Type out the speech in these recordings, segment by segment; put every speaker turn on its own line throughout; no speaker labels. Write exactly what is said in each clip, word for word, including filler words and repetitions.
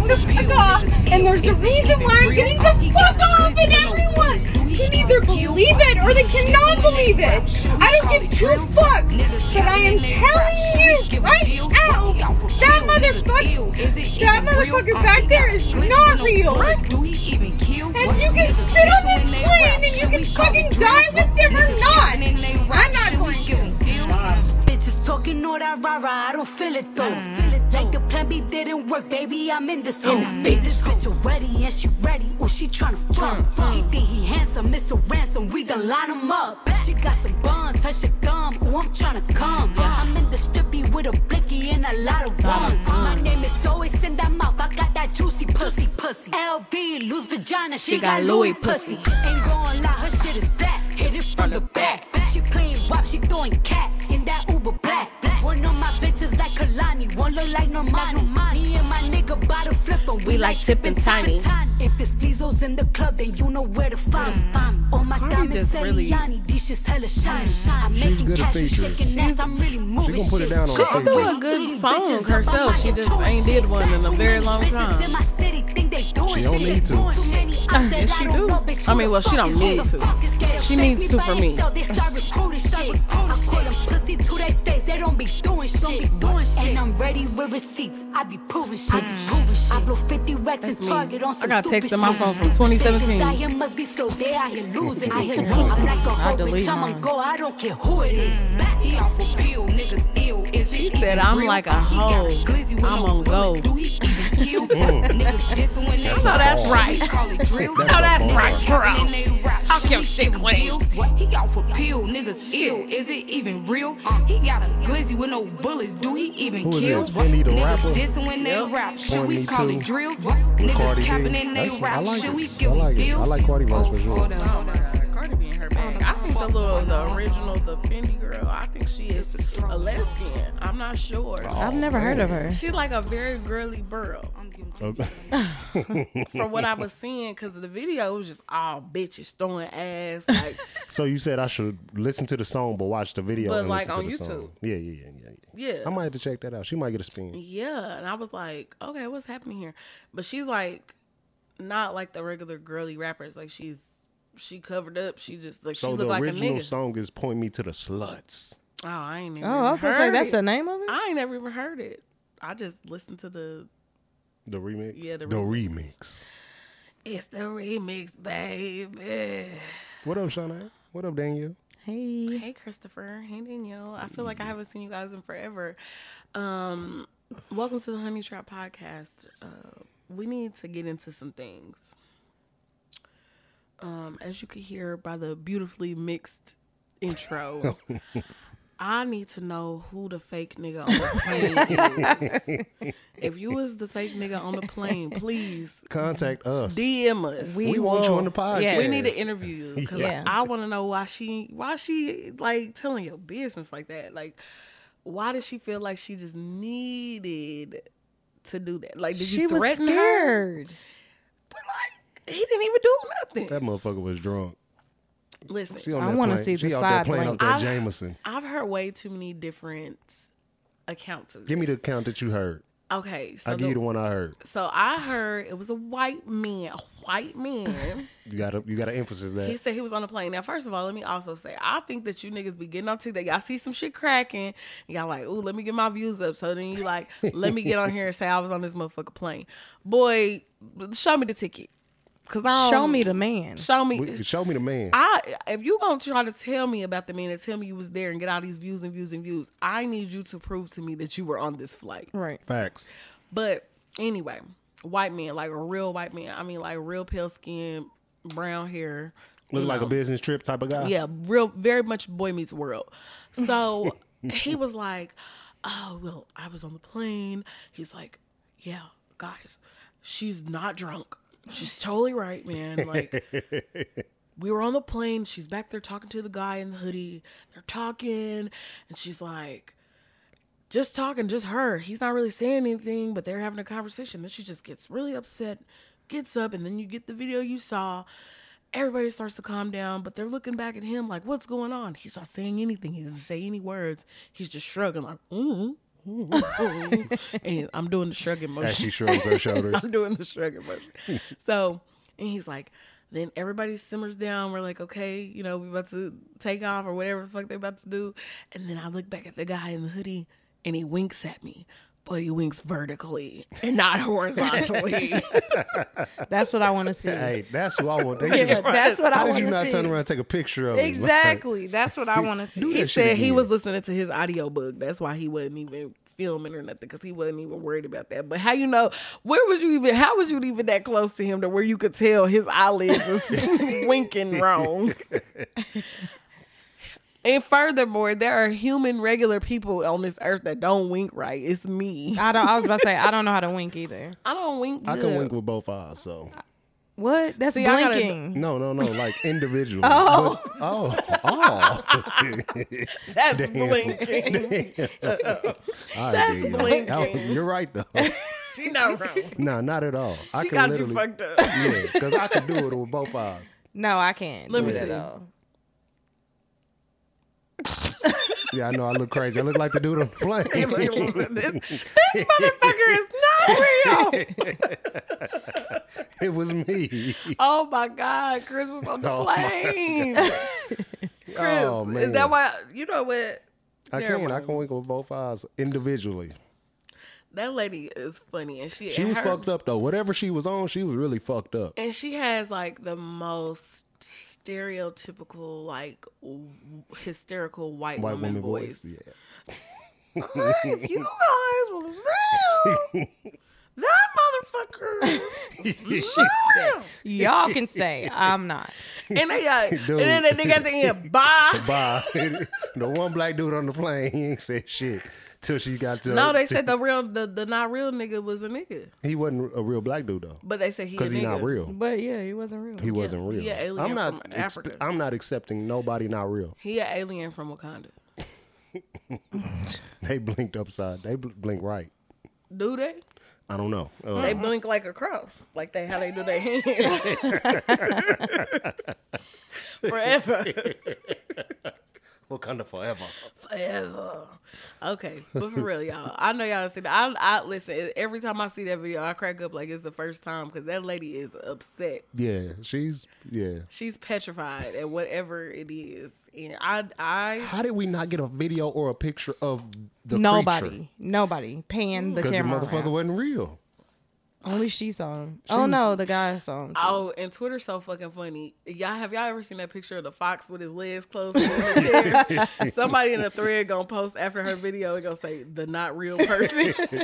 getting the fuck off, and there's a reason why I'm getting the fuck off, and everyone can either believe it or they cannot believe it. I don't give two fucks, but I am telling you right now, that motherfucker, that motherfucker back there is not real. And you can sit on this plane and you can fucking die with them or not. I'm not going to.
Bitches talking all that rah-rah, I don't feel it though. Like the plan B didn't work, baby, I'm in this hole. Make this bitch already and she ready, ooh, she tryna fuck. He think he handsome, it's a ransom, we gon' line him up. She got some buns, touch your thumb, ooh, I'm tryna come. I'm in the strippy with a blicky and a lot of runs. My name is always in that mouth, I got that juicy pussy, pussy. L V, loose vagina, she, she got Louis pussy. Ain't gon' lie, her shit is fat, hit it from the back. She playing rap, she throwing cat in that Uber black. One of my bitches like Kalani, one look like Normani. Me and my nigga bottle flippin', we like tippin' tiny. If this Blizo's in the club, then you know where to find me. All my diamonds Celiani, these shit's hella shine. I'm making cash and shaking ass, I'm really moving
she
shit.
Put it down on
she can do a good song herself. She just ain't did one in a very long time.
She don't need to.
Yes, she do. I mean, well, she don't need to. She needs to for me.
They don't be doing shit. And I'm ready with receipts. I be proving shit. I blow fifty racks in Target on some
I got
stupid
text in my
shit.
phone from twenty seventeen.
I here must be slow. They out here losing. I here losing. I'm like a whole bitch. I'm on go. I don't care who it is. He off for pill. Niggas ill. Is
She said I'm like a hoe. I'm on go.
That's
No, that's right.
No,
that's right, bro. Talk your shit, Queen.
He off for pill. Niggas ill. Is it even real? He got a glizzy with no bullets. Do he even
Who is
kill?
this? Fendi the rapper?
Niggas dissing when they
Yep.
rap. Should
Point
we
Me
call
Too.
it drill?
Cardi
Niggas
B.
capping in they
That's- I
rap.
like
Should
it.
we
I
give
like it.
deals?
I like Cardi B's for sure.
Oh, for the-
Oh my God, Cardi B in her bag. I think the little, the original, the Fendi girl. I think she is a lesbian. I'm not sure.
I've never heard of her.
She's like a very girly girl.
Okay.
From what I was seeing, because of the video, it was just all bitches throwing ass. Like,
So you said I should listen to the song but watch the video.
But
and
like
listen
on
to the
YouTube.
song. Yeah, yeah, yeah, yeah, yeah.
yeah.
I might have to check that out. She might get a spin.
Yeah, and I was like, okay, what's happening here? But she's like, not like the regular girly rappers. Like she's, she covered up. She just like
So
she
the
looked like a
original
nigga.
song is "Point Me to the Sluts."
Oh, I ain't even.
Oh, I was gonna say
heard
that's
it.
the name of it.
I ain't never even heard it. I just listened to the.
The remix.
Yeah, the
the
remix.
remix.
It's the remix, baby.
What up, Shauna? What up, Daniel?
Hey,
Hey, Christopher. Hey, Danielle. I feel like I haven't seen you guys in forever. Um, welcome to the Honey Trap Podcast. Uh, we need to get into some things. Um, as you can hear by the beautifully mixed intro, I need to know who the fake nigga on the plane is. If you was the fake nigga on the plane, please
Contact us.
D M us.
we want you on the podcast.
Yes.
We need to interview you because
Yeah.
I want to know why she why she like telling your business like that. Like, why did she feel like she just needed to do that? Like, did
she
you
was
threaten her?
scared.
But like, he didn't even do nothing.
That motherfucker was drunk.
Listen,
She on
I
that
wanna
plane-
see the
she out there
side
playing
blank.
off that
I've-
Jameson.
I've heard way too many different accounts of
Give me the
this.
count that you heard.
Okay, so
I'll give
the-
you the one I heard.
so I heard it was a white man, a white man.
You got to you got to emphasis that.
He said he was on the plane. Now, first of all, let me also say, I think that you niggas be getting on TikTok. Y'all see some shit cracking. Y'all like, ooh, let me get my views up. So then you like, let me get on here and say I was on this motherfucker plane. Boy, show me the ticket. Cause I
Show
don't-
me the man.
Show me.
We- Show me the man.
I if you gonna try to tell me about the man and tell me you was there and get all these views and views and views, I need you to prove to me that you were on this flight.
Right.
Facts.
But anyway, white man, like a real white man. I mean, like real pale skin, brown hair.
Look
you
like
know.
a business trip type of guy.
Yeah, real, very much Boy Meets World. So he was like, oh, well, I was on the plane. He's like, yeah, guys, she's not drunk. She's totally right, man. Like, we were on the plane. She's back there talking to the guy in the hoodie. They're talking, and she's like, just talking, just her. He's not really saying anything, but they're having a conversation. Then she just gets really upset, gets up, and then you get the video you saw. Everybody starts to calm down, but they're looking back at him like, what's going on? He's not saying anything. He doesn't say any words. He's just shrugging like, mm-hmm, and I'm doing the shrugging motion.
As she shrugs her shoulders.
I'm doing the shrugging motion. So, and he's like, then everybody simmers down. We're like, okay, you know, we about to take off or whatever the fuck they're about to do. And then I look back at the guy in the hoodie and he winks at me. But he winks vertically and not horizontally.
That's what I want to see.
Hey, that's what I want. They
Yeah,
should-
that's what I
How
want
did you
to
not
see.
turn around and take a picture of it?
Exactly. That's what I want to see.
Do
He
that shit
said he
again.
was listening to his audiobook. That's why he wasn't even filming or nothing, because he wasn't even worried about that. But how you know, where was you even, how was you even that close to him to where you could tell his eyelids is winking wrong? And furthermore, there are human, regular people on this earth that don't wink right. It's me.
I don't. I was about to say I don't know how to wink either.
I don't wink
I
good.
can wink with both eyes, so.
What? That's
See, I gotta-
blinking.
No, no, no, like individually.
Oh.
But- oh, oh.
That's
Damn.
blinking.
All right,
That's
there you go.
blinking.
That was- You're right, though.
She not wrong.
No, not at all. I
She
can
got you
literally-
fucked up.
Yeah, because I could do it with both eyes.
No, I can't.
Let
do
me
it
see.
at all.
Yeah, I know I look crazy. I look like the dude on the plane.
this, this motherfucker is not real.
It was me.
Oh my God, Chris was on the
Oh, my
plane. Chris,
Oh,
is
man.
that why? You know what?
I
Never
can. I
mind.
can wink with both eyes individually.
That lady is funny, and she
She
and
was
her-
fucked up though. Whatever she was on, she was really fucked up.
and she has like the most stereotypical, like w- hysterical white,
White
woman,
woman
voice.
voice. Yeah.
If you guys will stay, that motherfucker.
She said, "Y'all can stay. I'm not."
And they got, and
Dude.
then they got the end. Bye.
Bye. The one black dude on the plane, he ain't said shit till she got to.
No, they said the real, the, the not real nigga was a nigga,
he wasn't a real black dude though,
but they said he a
because he
nigga.
not real.
But yeah, he wasn't real.
He wasn't real.
he a alien
I'm not.
from
expe-
Africa.
I'm not accepting nobody not real.
He an alien from Wakanda.
They blinked upside. They bl- blink right.
Do they?
I don't know. Uh,
They blink like a cross, like they how they do their hands. Forever,
Wakanda forever.
forever. Okay, but for real, y'all, I know y'all see that. I, I listen every time I see that video, I crack up like it's the first time because that lady is upset.
Yeah, she's yeah.
She's petrified at whatever it is, and I, I,
How did we not get a video or a picture of the
Nobody, nobody paying the
Because the
camera.
motherfucker
around.
wasn't real.
Only she saw him. Oh no, the guy saw him. too.
oh, and Twitter's so fucking funny. Y'all have y'all ever seen that picture of the fox with his legs closed in the chair? Somebody in a thread gonna post after her video and gonna say the not real person.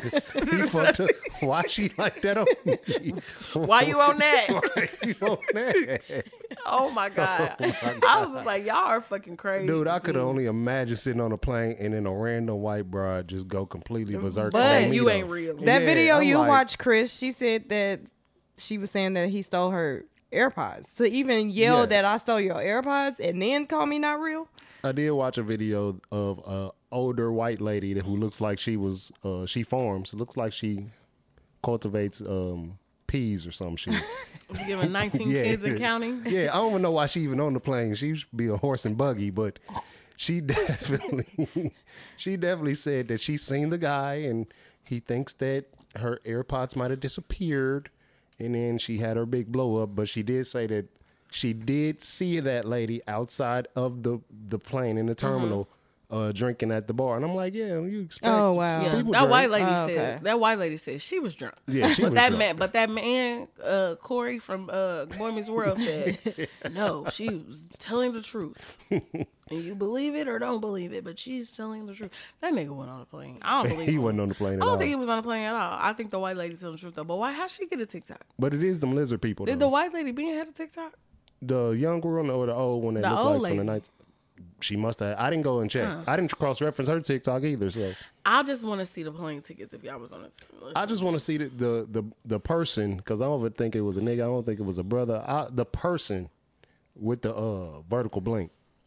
He fucked up. Why she like that on me?
Why you on that?
Why you on that?
Oh my god! I was like, y'all are fucking crazy,
Dude, I could only imagine sitting on a plane and then a random white broad just go completely berserk.
But
on me,
you
though.
ain't real.
That
Yeah,
video
I'm
you
like-
watched, Chris, she said that she was saying that he stole her AirPods. To even yell
Yes.
that I stole your AirPods and then call me not real?
I did watch a video of a older white lady who looks like she was uh, she farms. It looks like she cultivates um, peas or some shit.
You giving nineteen
Yeah.
kids and counting.
Yeah, I don't even know why she even on the plane. She should be a horse and buggy, but she definitely she definitely said that she seen the guy and he thinks that her AirPods might have disappeared, and then she had her big blow up. But she did say that she did see that lady outside of the the plane in the terminal. Uh, drinking at the bar, and I'm like, yeah, you expect?
Oh, wow.
Yeah,
people
that
drink.
white lady
Oh,
said
okay.
that white lady said she was drunk.
Yeah, she
but
was
that
drunk.
man, but that man, uh, Corey from uh, Boy Meets World said, no, she was telling the truth, and you believe it or don't believe it, but she's telling the truth. That nigga went on a plane. I don't believe
He
him.
wasn't on the plane
I
at
don't
all.
think he was on a plane at all. I think the white lady telling the truth though. But why? How she get a TikTok?
But it is them lizard people.
Did
though.
the white lady being had a TikTok?
The young girl or the old one that
The
looked
old
like from
lady.
the night. She must have. I didn't go and check. I didn't cross reference her TikTok either. So
I just want to see the plane tickets if y'all was on it.
I just want to see the the the, the person, because I don't even think it was a nigga. I don't think it was a brother. I, the person with the uh, vertical blink.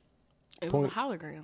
It was a
point-
hologram.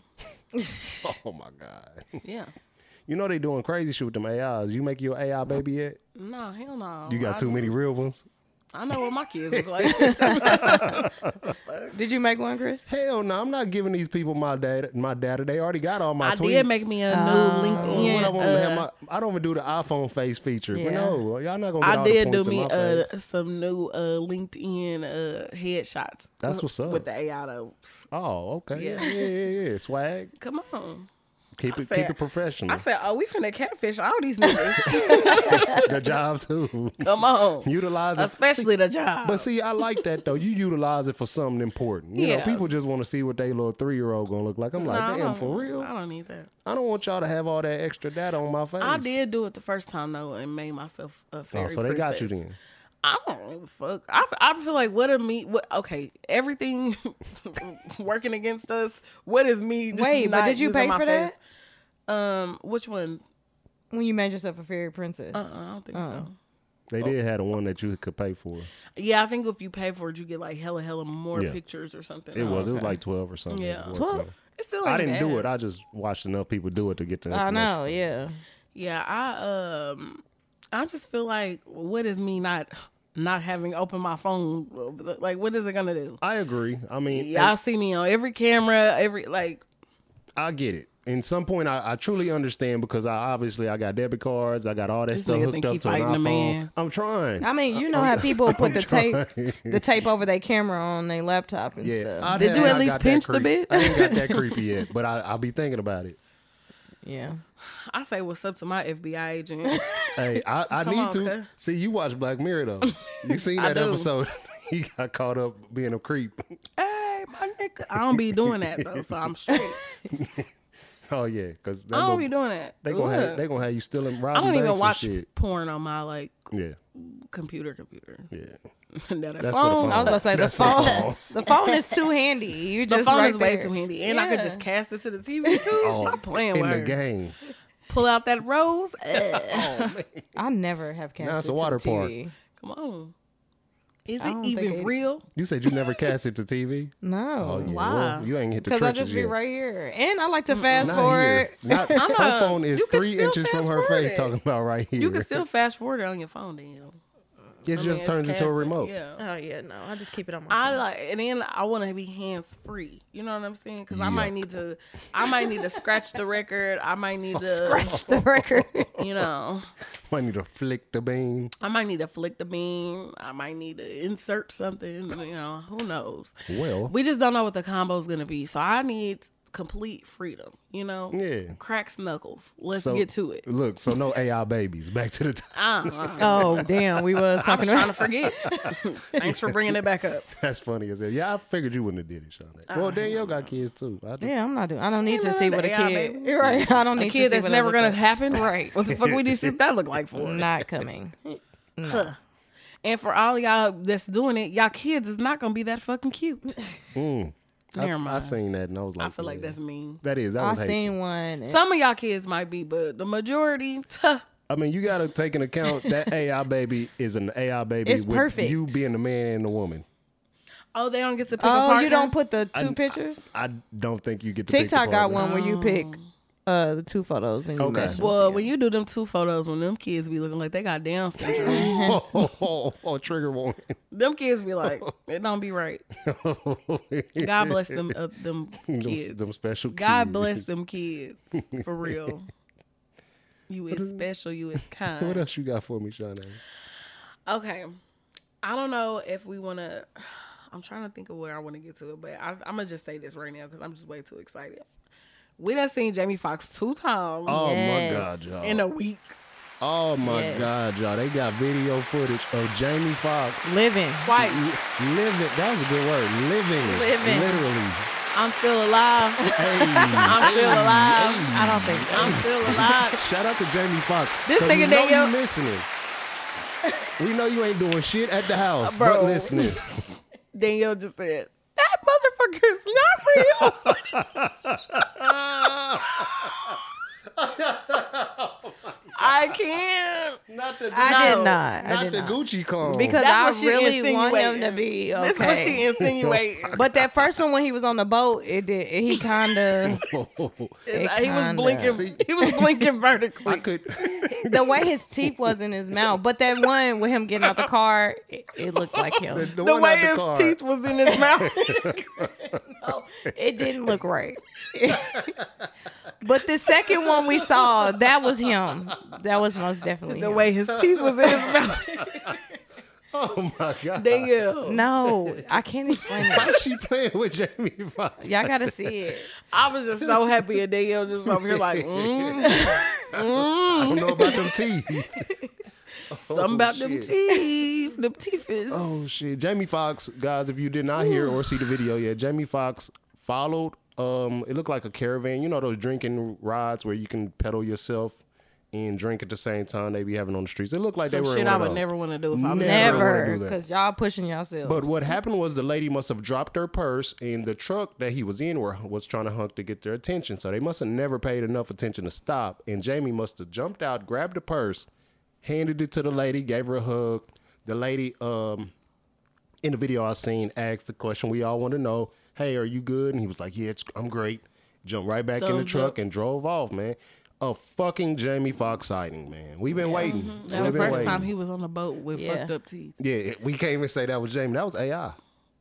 Oh my god!
Yeah.
You know they doing crazy shit with them A Is. You make your A I baby yet?
No, hell no.
You got
I
too
don't-
many real ones.
I know what my kids look like.
Did you make one, Chris?
Hell no, I'm not giving these people my data. My data. They already got all my
I
tweets.
did make me a new
Oh.
LinkedIn.
What I, want to have
uh,
my, I don't even do the iPhone face feature. But
Yeah.
no, y'all not gonna get
I
all
did
the
do
points in
me
my
uh,
face.
some new uh, LinkedIn uh, headshots.
That's what's up.
With the A I though.
Oh, okay.
Yeah.
Yeah, yeah, yeah, yeah. Swag.
Come on.
Keep
I
it,
said-
keep it professional.
I said, oh, we finna catfish all these niggas.
The job too.
Come on.
Utilize it.
Especially the job.
But see, I like that though. You utilize it for something important. You know,
Yeah.
people just want to see what they little three year old gonna look like. I'm like,
Nah, I
damn,
don't-
for real.
I don't need that.
I don't want y'all to have all that extra data on my face.
I did do it the first time though and made myself a fairy
Oh, so they got you
princess.
then.
I don't give a fuck. I, I feel like what are me? What okay? Everything working against us. What is me? Just
Wait, but
not
did you
using
pay
my
for that?
face? Um, which one?
When you made yourself a fairy princess?
Uh, uh I don't think so.
They did have the one that you could pay for.
Yeah, I think if you pay for it, you get like hella, hella more
Yeah.
pictures or something.
It was. It was
okay.
like twelve or something.
Yeah.
It worked
twelve?
out.
It still ain't
I didn't do
bad.
it. I just watched enough people do it to get the
I
information.
know, yeah.
Yeah, I um, I just feel like what is me not not having open my phone? Like, what is it gonna do?
I agree. I mean,
Y'all see me on every camera, every like.
I get it. In some point, I, I truly understand because I obviously I got debit cards, I got all that
This
stuff
nigga
hooked
think
up
he
to an
fighting a
iPhone.
man.
I'm trying.
I mean, you know how people put the tape the tape over their camera on their laptop and
yeah.
stuff.
I'd
Did
have-
you at
I
least
got that
pinch the
creep-
bit?
I ain't got that creepy yet, but I, I'll be thinking about it.
Yeah.
I say what's up to my F B I agent.
Hey, I, I
Come
need
on,
to
cuz.
see you watch Black Mirror though. You seen
I
that
do.
episode? He got caught up being a creep.
Hey, my nigga. I don't be doing that though, so I'm straight.
Oh yeah, because
I don't be doing that.
they gonna have
Ugh.
they gonna have you stealing,
I
robbing
don't even
banks
watch
and shit.
porn on my like
Yeah,
computer computer.
yeah.
Now, that
That's
phone,
for the
I was about to say the
That's for the
phone.
phone.
The phone is too handy. You
the
just
phone
right
is way
there.
too handy, and I could
Yeah.
just cast it to the T V too.
Oh,
Stop playing
in
with
the
her.
game.
Pull out that rose. Eh,
Oh man,
I never have cast
Now it's
it
a
to
water
the T
park.
V.
come on. Is
I
it
don't
even
think it-
real?
you said you never cast it to T V. Oh
No.
yeah,
Why?
well, you ain't hit the
Because I
trenches
just be
yet.
right here. And I like to fast
Not
forward.
here. Not, her
not-
phone is
you can
three
still
inches from
fast
her
forward
face.
it.
Talking about right here.
You can still fast forward it on your phone, Daniel.
It
I
just
mean, it's
turns into a
casting,
remote.
Yeah.
Oh yeah, no. I just keep it on my
I
phone.
like, and then I want to be hands free. You know what I'm saying? Because I
Yuck.
might need to, I might need to scratch the record. I might need to
Scratch the record.
You know,
Might need to flick the beam.
I might need to flick the beam. I might need to insert something. You know, who knows?
Well,
We just don't know what the combo is gonna be. So I need complete freedom. You know,
Yeah.
cracks knuckles. Let's
so-
get to it.
Look, so no A I babies. Back to the. T-
Uh, uh,
Oh damn, we was
I was
talking
trying to
about.
forget. Thanks for bringing it back up.
That's funny as hell. Yeah, I figured you wouldn't have did it, Shawn. Well, Danielle got kids too. I do.
Yeah, I'm not doing. I don't need to
ain't
see
none
what
of
a
the A I
kid.
baby.
You're right. I don't need
A
to see
kid that's
what
never
it
gonna
look
happen. Right. What the fuck we need to see what that look like for?
like. Not coming.
Huh. And for all y'all that's doing it, y'all kids is not gonna be that fucking cute.
Mm. I,
Never
I
mind.
seen that and I was like,
I feel like
yeah.
that's mean.
That is. That
I
was hateful.
seen one. and-
Some of y'all kids might be, but the majority, tuh,
I mean, you got to take into account that A I baby is an A I baby
It's
with
perfect.
you being the man and the woman.
oh, they don't get to pick a
Oh,
partner.
you don't put the two pictures.
I don't think you get to pick the
TikTok got
partner.
one where you pick uh the two photos and you
Okay.
match them
Well,
together.
when you do them two photos, when them kids be looking like they got Down syndrome,
Oh, oh, oh, oh, trigger warning.
them kids be like, it don't be right. God bless them, uh, them kids.
them, them special
God
kids.
bless them kids for real. You is special. You is
What
kind.
else you got for me, Shawn?
Okay, I don't know if we want to. I'm trying to think of where I want to get to it, but I, I'm gonna just say this right now because I'm just way too excited. We done seen Jamie Foxx two times
Oh
Yes.
my God, y'all.
in a week.
Oh my
Yes.
God, y'all. They got video footage of Jamie Foxx
living.
Twice.
living. That was a good word. Living.
Living.
Literally.
I'm still alive.
Hey,
I'm still alive.
I don't think.
I'm still alive.
Shout out to Jamie Foxx.
This
'Cause
nigga
we know
Danielle-
you listening. We know you ain't doing shit at the house,
Bro.
but listening.
Danielle just said, that motherfucker's not real. I can't.
Not the
I
No,
did not. I
not
did
the
not.
Gucci clone.
Because
That's what
I
she
really want him to
insinuating.
be
That's what she
okay.
insinuating.
But that first one when he was on the boat, it did. He kind of.
he was
kinda-
blinking. He was blinking vertically.
I could.
The way his teeth was in his mouth, but that one with him getting out the car, it, it looked like him.
The,
the
one
way
out the
his
car.
teeth was in his mouth.
No, it didn't look right. But the second one we saw, that was him. That was most definitely
the
him.
way his teeth was in his mouth.
Oh my god.
Damn.
No, I can't explain
Why
it.
is she playing with Jamie Foxx?
Y'all gotta see it.
I was just so happy, and Danielle just over here like, mm,
I don't know about them teeth.
something about them
shit.
teeth. Them teeth is.
Oh shit. Jamie Foxx, guys, if you did not hear or see the video yet, Jamie Foxx followed um it looked like a caravan. You know those drinking rides where you can pedal yourself and drink at the same time they be having on the streets. It looked like
Some
they were
shit
in
I
one
would
of those.
never want to do if I was
Never.
Never,
wanna do that.
because y'all pushing yourselves.
But what happened was the lady must have dropped her purse in the truck that he was in where was trying to hunk to get their attention. So they must have never paid enough attention to stop. And Jamie must have jumped out, grabbed the purse, handed it to the lady, gave her a hug. The lady, um, in the video I seen, asked the question we all want to know, hey, are you good? And he was like, yeah, it's, I'm great. Jumped right back in the
Thumbs
truck
up.
and drove off, man. A fucking Jamie Foxx sighting, man. We've been waiting.
That
We've
was the
been
first
waiting.
time he was on the boat with
Yeah.
fucked up teeth.
Yeah, we can't even say that was Jamie. That was A I.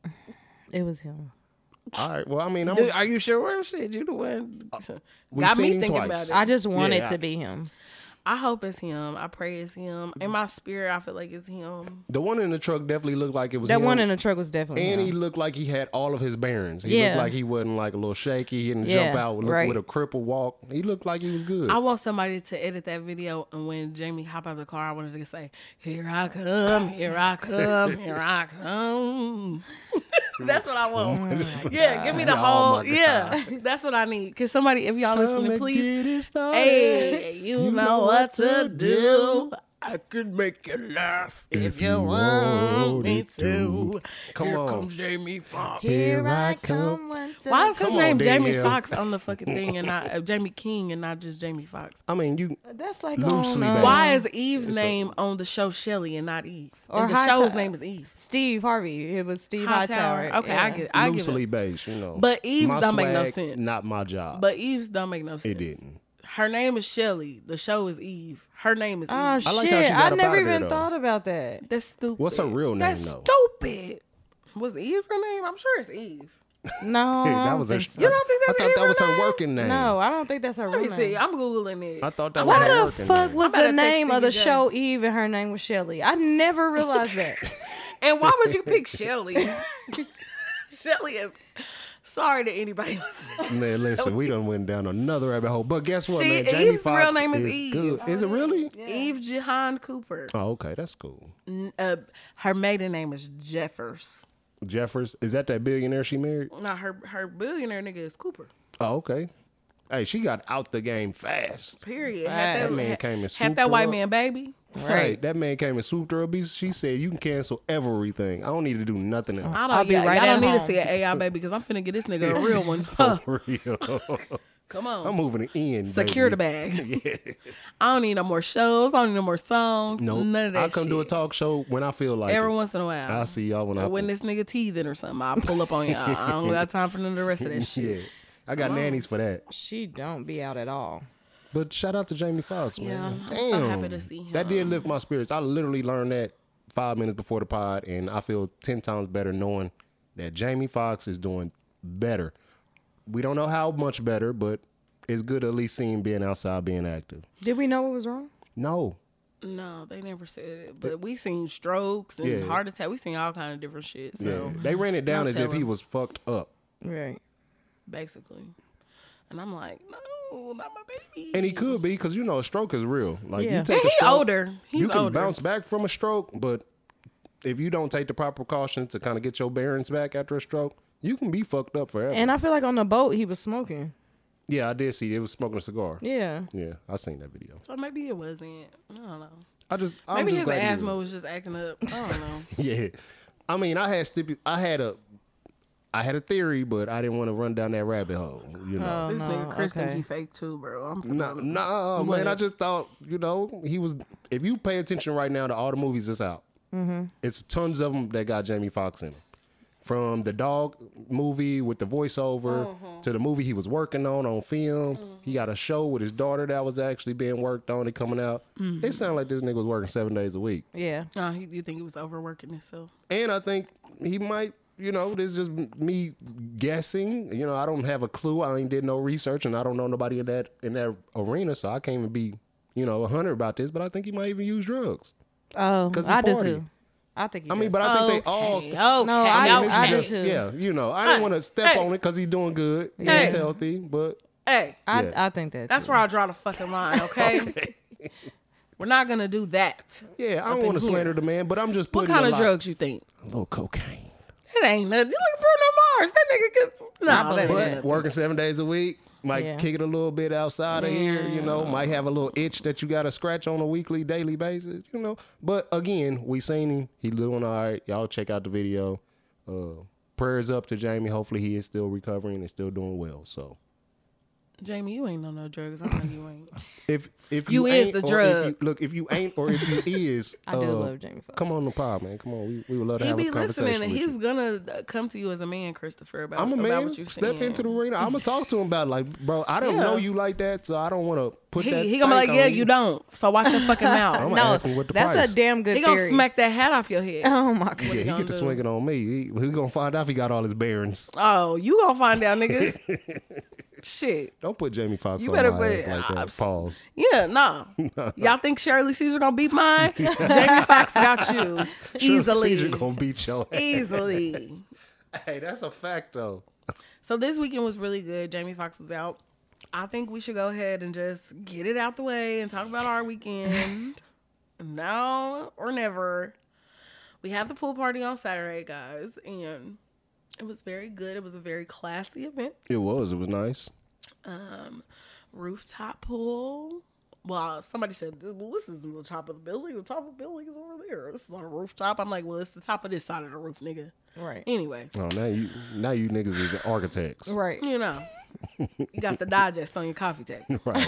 It was him.
All right. Well, I mean, I'm
Dude, are you sure? Shit, you the one.
we
Got
seen
me
him
thinking
twice.
about it.
I just wanted
Yeah, I-
to be him.
I hope it's him. I pray it's him. In my spirit, I feel like it's him.
The one in the truck definitely looked like it was
That
him.
one in the truck was definitely
and
him.
he looked like he had all of his bearings. He
Yeah.
looked like he wasn't like a little shaky. He didn't
Yeah,
jump out with,
right.
with a cripple walk. He looked like he was good.
I want somebody to edit that video, and when Jamie hop out of the car, I wanted to say, "Here I come, here I come, here I come." That's what I want. Yeah, give me the
Oh
whole.
my God.
Yeah, that's what I need. Cause somebody, if y'all
Time
listening,
to
please.
get it started.
Hey, you, know, what to do. I could make you laugh if, you want me to.
Come
Here
on.
comes Jamie Foxx.
Here I
I come.
come. once
Why is his
Come on,
name Jamie
Danielle.
Foxx on the fucking thing and not uh, Jamie King and not just Jamie Foxx?
I mean, you
That's like
Loosely
on, uh,
based.
Why is Eve's
It's a-
name on the show Shelly and not Eve?
Or
and the
High
show's
Ti-
name is Eve.
Steve Harvey. It was Steve
Hightower.
Hightower.
Okay, I
Yeah.
get. I give
loosely
it.
based, you know.
But Eve's
My
don't make no
swag,
sense.
Not my job.
But Eve's don't make no sense.
it didn't.
Her name is Shelly. The show is Eve. Her name is Eve.
Oh
I
shit!
like how she got
I
up
never
out of there,
even
though.
thought about that.
That's stupid.
What's her real name,
That's
though?
stupid. Was Eve her name? I'm sure it's Eve.
No,
Hey,
I
that
don't
was her.
think so.
You don't think that's
I thought
Eve
that was
her
her
name?
working name.
No, I don't think that's her
Let
real
me see.
name.
I'm googling it.
I thought that was
What
her
the
working
fuck
name.
was
better
the
text
name of the
Stevie J.
show Eve and her name was Shelly? I never realized that.
And why would you pick Shelly? Shelly is. Sorry to anybody listening.
Man, listen, we done went down another rabbit hole. But guess what,
She-
man? Jamie
Eve's
Foxx
real name is Eve.
good. Is it really?
Eve Jahan Cooper.
Oh, okay, that's cool.
N- Uh, her maiden name is Jeffers.
Jeffers, is that that billionaire she married?
Now her her billionaire nigga is Cooper.
Oh, okay. Hey, she got out the game fast.
Period.
Right.
Had
That man
had-
came and
had
swooped
that
her
white
up.
man baby.
Right. That man came and swooped her up. He- She said, you can cancel everything. I don't need to do nothing else.
I don't.
I'll be
yeah,
right
y'all
at
don't need to
home.
see an A I baby because I'm finna get this nigga a real one.
For real.
Come on.
I'm moving it in.
Secure the
baby.
bag. I don't need no more shows. I don't need no more songs.
Nope.
None of that
I'll come
shit.
do a talk show when I feel like
Every
it.
once in a while.
I'll see y'all when I
When this nigga teething or something, I'll pull up on y'all. I don't got time for none of the rest of that shit.
Yeah. I got nannies for that.
She don't be out at all.
But shout out to Jamie Foxx,
Yeah,
man.
I'm
Damn.
so happy to see him.
That did lift my spirits. I literally learned that five minutes before the pod, and I feel ten times better knowing that Jamie Foxx is doing better. We don't know how much better, but it's good to at least see him being outside, being active.
Did we know what was wrong?
No.
No, they never said it. But we seen strokes and
Yeah.
heart attack. We seen all kind of different shit. So
Yeah. They ran it down
no
as if he
telling.
was fucked up.
Right.
basically. And I'm like, no, not my baby.
And he could be, because you know a stroke is real. Like
Yeah.
you take
And
a
he
stroke,
older. He's
you can
older.
bounce back from a stroke, but if you don't take the proper precautions to kind of get your bearings back after a stroke, you can be fucked up forever.
And I feel like on the boat he was smoking.
yeah, I did see it was smoking a cigar.
Yeah.
Yeah, I seen that video.
So maybe it wasn't. I don't know.
I just I'm
Maybe
just
his
glad he
asthma
was-
was just acting up. I don't know.
Yeah, I mean, I had stipu- I had a I had a theory, but I didn't want to run down that rabbit hole. You know.
Oh,
This
no,
nigga Chris think
okay.
he fake too, bro. I'm
No, no, man. I just thought, you know, he was. If you pay attention right now to all the movies that's out,
Mm-hmm.
it's tons of them that got Jamie Foxx in them. From the dog movie with the voiceover
Mm-hmm.
to the movie he was working on on film. He got a show with his daughter that was actually being worked on and coming out.
Mm-hmm.
It sounded like this nigga was working seven days a week.
Yeah.
Uh, he, you think he was overworking himself?
And I think he might, you know, this is just me guessing. You know, I don't have a clue. I ain't did no research, and I don't know nobody in that in that arena, so I can't even be, you know, a hundred about this. But I think he might even use drugs.
Oh,
'Cause he
I do
party.
too. I think. He
I mean,
does.
but I think they all.
Okay, okay.
No, I-
I mean,
I
this
do
is just,
too.
yeah, you know, I didn't want to step
hey.
on it because he's doing good. He's
Hey.
healthy, but
Hey,
I,
yeah.
I think that.
that's
too.
where I draw the fucking line, okay? We're not gonna do that.
yeah, I
Up
don't want
in
to slander
here.
the man, but I'm just
What
putting
kind
a
of
lot-
drugs you think?
A little cocaine.
It ain't nothing. You look at Bruno Mars. That nigga could. No, that ain't
But
nothing.
working seven days a week, might
Yeah.
kick it a little bit outside of here, you know, might have a little itch that you got to scratch on a weekly, daily basis, you know. But again, we seen him. He doing all right. Y'all check out the video. Uh, prayers up to Jamie. Hopefully he is still recovering and still doing well. So
Jamie, you ain't on no drugs. I know you ain't.
if if
You
you,
is
ain't,
the
or if
drug.
you- look, if you ain't or if you is,
I do
uh,
love Jamie Foxx.
come on the pod, man. Come on, we, we would love to
He
have
be
a conversation
listening, and
with
he's
you.
gonna uh, come to you as a man, Christopher. About,
I'm a
about
man.
what you
Step
saying.
into the arena. I'm gonna talk to him about it. Like, bro, I don't
Yeah.
know you like that, so I don't want to put that.
He, he gonna be
stank
like, yeah,
on
you don't. So watch your fucking
I'm
mouth.
gonna
No,
ask him what the
that's
price.
a damn good
He gonna
theory.
smack that hat off your head.
Oh my god.
Yeah, he
gonna
get to
do?
swinging on me. He, he gonna find out if he got all his bearings.
Oh, you gonna find out, nigga. Shit.
Don't put Jamie Foxx
You
on
better
my
put-
ass like
uh,
that. Pause.
Yeah, nah. Y'all think Shirley Caesar gonna beat mine? Jamie Foxx got you easily.
Caesar gonna beat your ass.
Easily.
Hey, that's a fact though.
So this weekend was really good. Jamie Foxx was out. I think we should go ahead and just get it out the way and talk about our weekend. Now or never. We had the pool party on Saturday, guys, and it was very good. It was a very classy event.
It was. It was nice.
Um, rooftop pool. Well, somebody said, well, this is the top of the building. The top of the building is over there. This is on a rooftop. I'm like, well, it's the top of this side of the roof, nigga.
Right.
Anyway,
Oh, now you now you niggas is architects.
Right.
you know, you got the digest on your coffee table.
Right.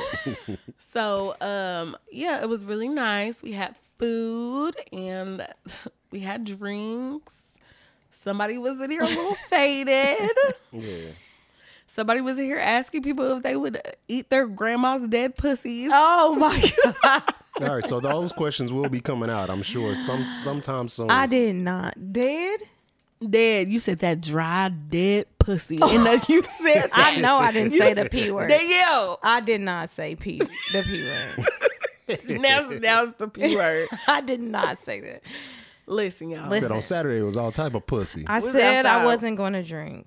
So, um, yeah, it was really nice. We had food and we had drinks. Somebody was in here a little faded.
Yeah.
Somebody was in here asking people if they would eat their grandma's dead pussies.
Oh my god.
All right. So those questions will be coming out. I'm sure some sometime soon.
I did not. Dead?
Dead. You said that dry dead pussy. And then you said that.
I know I didn't say the P word.
Yo.
I did not say P the P word.
Now, now it's the P word.
I did not say that.
Listen, y'all.
Listen.
Said on Saturday it was all type of pussy.
I
Was
said I
outside.
wasn't going to drink.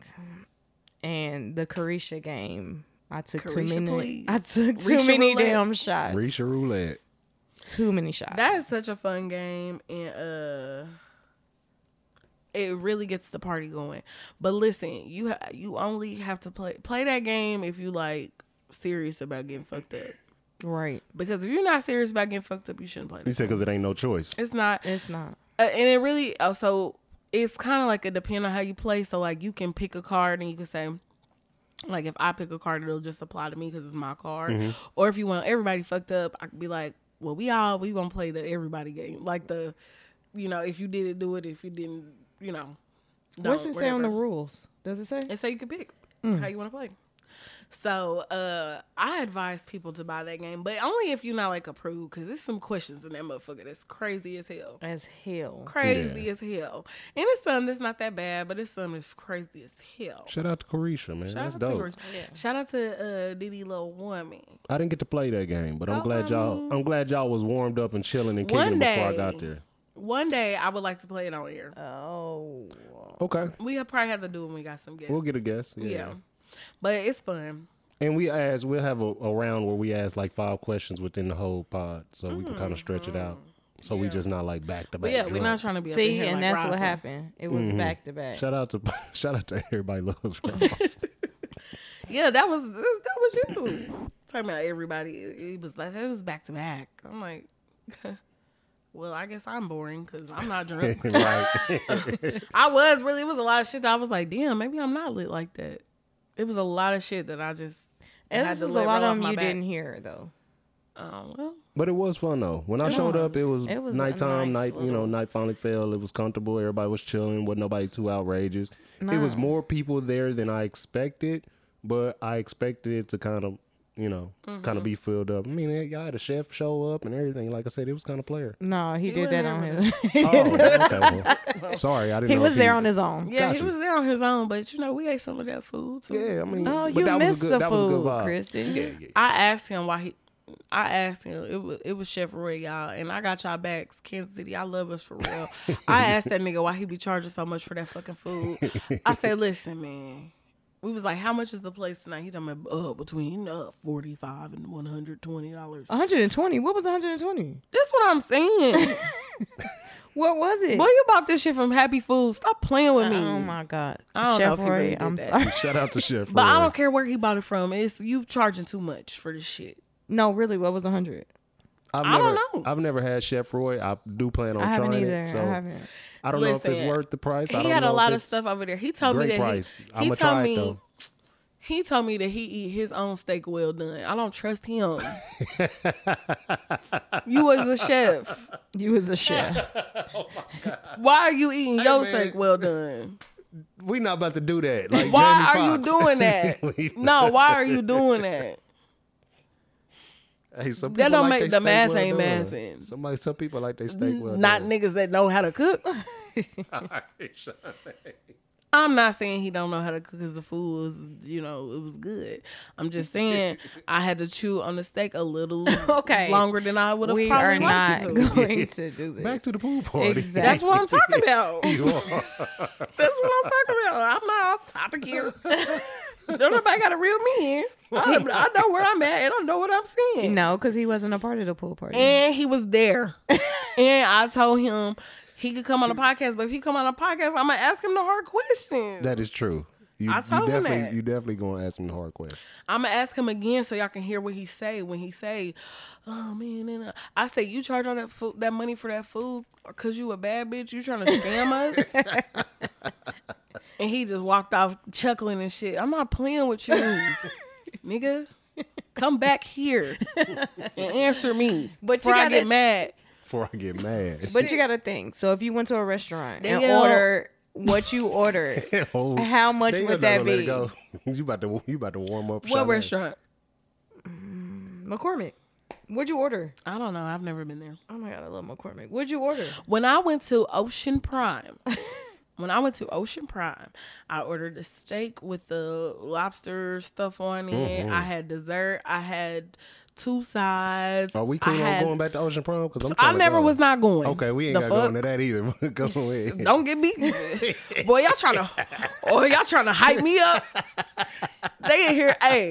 And the Carisha game, I took
Carisha,
too many.
please.
I took too
Risha
many
roulette.
damn shots.
Risha roulette.
Too many shots.
That is such a fun game, and uh, it really gets the party going. But listen, you ha- you only have to play play that game if you like serious about getting fucked up.
right.
Because if you're not serious about getting fucked up, you shouldn't play.
You
This.
said because it ain't no choice.
It's not,
It's not.
uh, and it really also it's kind of like it depends on how you play. So like you can pick a card and you can say. Like, if I pick a card, it'll just apply to me because it's my card.
Mm-hmm.
Or if you want everybody fucked up, I could be like, well, we all, we gonna play the everybody game. Like the, you know, if you did it, do it. If you didn't, you know.
What's
don't,
it say on the
whatever.
rules? Does it say?
It say you can pick
Mm.
how you want to play. So, uh, I advise people to buy that game, but only if you're not, like, approved, because there's some questions in that motherfucker that's crazy as hell.
As hell.
Crazy
Yeah.
as hell. And it's some that's not that bad, but it's some that's crazy as hell.
Shout out to Carisha, man.
Shout
That's
out,
dope.
to, shout out to uh, Diddy Lil Woman.
I didn't get to play that game, but I'm
Oh,
glad y'all.
honey.
I'm glad y'all was warmed up and chilling and
One
kicking before I
day.
got there.
One day, I would like to play it on air.
Oh.
Okay,
We probably have to do it when we got some guests.
we'll get a guess. Yeah.
Yeah. But it's fun.
And we ask, we'll have a, a round where we ask like five questions within the whole pod, so we can kind of stretch it out. So we just not like back to
But
back.
yeah, we're
drunk.
not trying to be up in
See,
here
and
like
that's what
Rosalind.
happened. It was back to back.
Shout out to shout out to everybody loves Ross.
Yeah, that was that was you. Talking about everybody. It, it was like it was back to back. I'm like, Well, I guess I'm boring because I'm not drunk.
Right.
I was really, it was a lot of shit that I was like, damn, maybe I'm not lit like that. It was a lot of shit that I just
And
had
this
to
was
let
a lot
roll
of
off
them
my
you
back.
didn't hear though.
Oh, well.
But it was fun though. When I
It
showed
was.
up, it was,
It was a
nighttime.
nice
Night, you know,
little-
night finally fell. It was comfortable. Everybody was chilling. Wasn't nobody too outrageous. It was
No.
more people there than I expected, but I expected it to kind of, you know,
Mm-hmm.
kind of be filled up. I mean, y'all had a chef show up and everything. Like I said, it was kind of player.
No, he,
He
did that
wasn't
on
there
his.
Oh, okay. Well, sorry, I didn't.
He
know
was
if
there on his own.
Yeah, he
Gotcha.
was there on his own, but you know, we ate some of that food too.
Yeah, I mean,
Oh,
but
you
that was a
missed
good,
the
that was a good
food,
vibe.
Kristen.
Yeah, yeah.
I asked him why he. I asked him. It was it was Chef Roy, y'all, and I got y'all backs, Kansas City. I love us for real. I asked that nigga why he be charging so much for that fucking food. I said, listen, man. We was like, how much is the place tonight? He talking about uh, between uh forty five and one hundred twenty dollars.
one hundred twenty. What was one hundred twenty?
That's what I'm saying.
What was it?
Boy, you bought this shit from Happy Foods. Stop playing with me.
Oh my God.
I don't know
Chef
if he
Roy,
really did
I'm
that.
sorry.
Shout out to Chef.
But I
Roy.
don't care where he bought it from. It's you charging too much for this shit.
No, really, what was one hundred?
I've
I
never,
don't know.
I've never had Chef Roy. I do plan on
I haven't
trying
either.
it. So
I haven't.
I don't know if
Listen,
it's worth the price. I
He
don't
had
know
a
if
lot of
it's
stuff over there. He told me
great
that
price.
he,
I'ma
he told
try it,
me
though.
he told me that he eat his own steak well done. I don't trust him. You was a chef.
You was a chef.
Why are you eating your
man.
steak well done?
We not about to do that. Like
Why
Jamie
are you
Foxx.
doing that?
We-
No, why are you doing that?
Hey, some
That
people
don't
like
make
they
the
steak
math
well
ain't
done.
mathing.
Somebody, some people like they steak well
Not
done.
niggas that know how to cook. I'm not saying he don't know how to cook because the food was, you know, it was good. I'm just saying I had to chew on the steak a little
Okay.
longer than I would have
We
probably
are not
liked to.
going to do this.
Back to the pool party.
Exactly.
That's what I'm talking about.
You are.
That's what I'm talking about. I'm not off topic here. Don't nobody got to reel me in. I, I know where I'm at and I know what I'm saying.
No, because he wasn't a part of the pool party.
And he was there. And I told him he could come on the podcast, but if he come on the podcast, I'm gonna ask him the hard questions.
That is true. You,
I told
you
him
definitely,
that.
you definitely gonna ask him the hard question.
I'm gonna ask him again so y'all can hear what he say when he say, "Oh man," and uh, I say, "You charge all that food, that money for that food, cause you a bad bitch? You trying to scam us?" And he just walked off chuckling and shit. I'm not playing with you, nigga. Come back here and answer me.
But
before
you
I
gotta-
get mad.
Before I get mad.
But you got to think. So if you went to a restaurant and
Damn.
order what you ordered,
Oh,
how much
they
would
not
that
gonna let it
be?
go. You about to you about to warm up.
What
Charlotte.
restaurant?
McCormick, what'd you order?
I don't know. I've never been there.
Oh my God, I love McCormick. What'd you order?
When I went to Ocean Prime, when I went to Ocean Prime, I ordered a steak with the lobster stuff on it.
Mm-hmm.
I had dessert. I had two sides.
Are we
I
cool on
had-
going back to Ocean Prom? Because I'm.
I
trying to
never
go.
was not going.
Okay, we ain't
The
got to go
fuck?
into that either. But go ahead.
Don't get me, boy. Y'all trying to, oh y'all trying to hype me up. They in here, hey.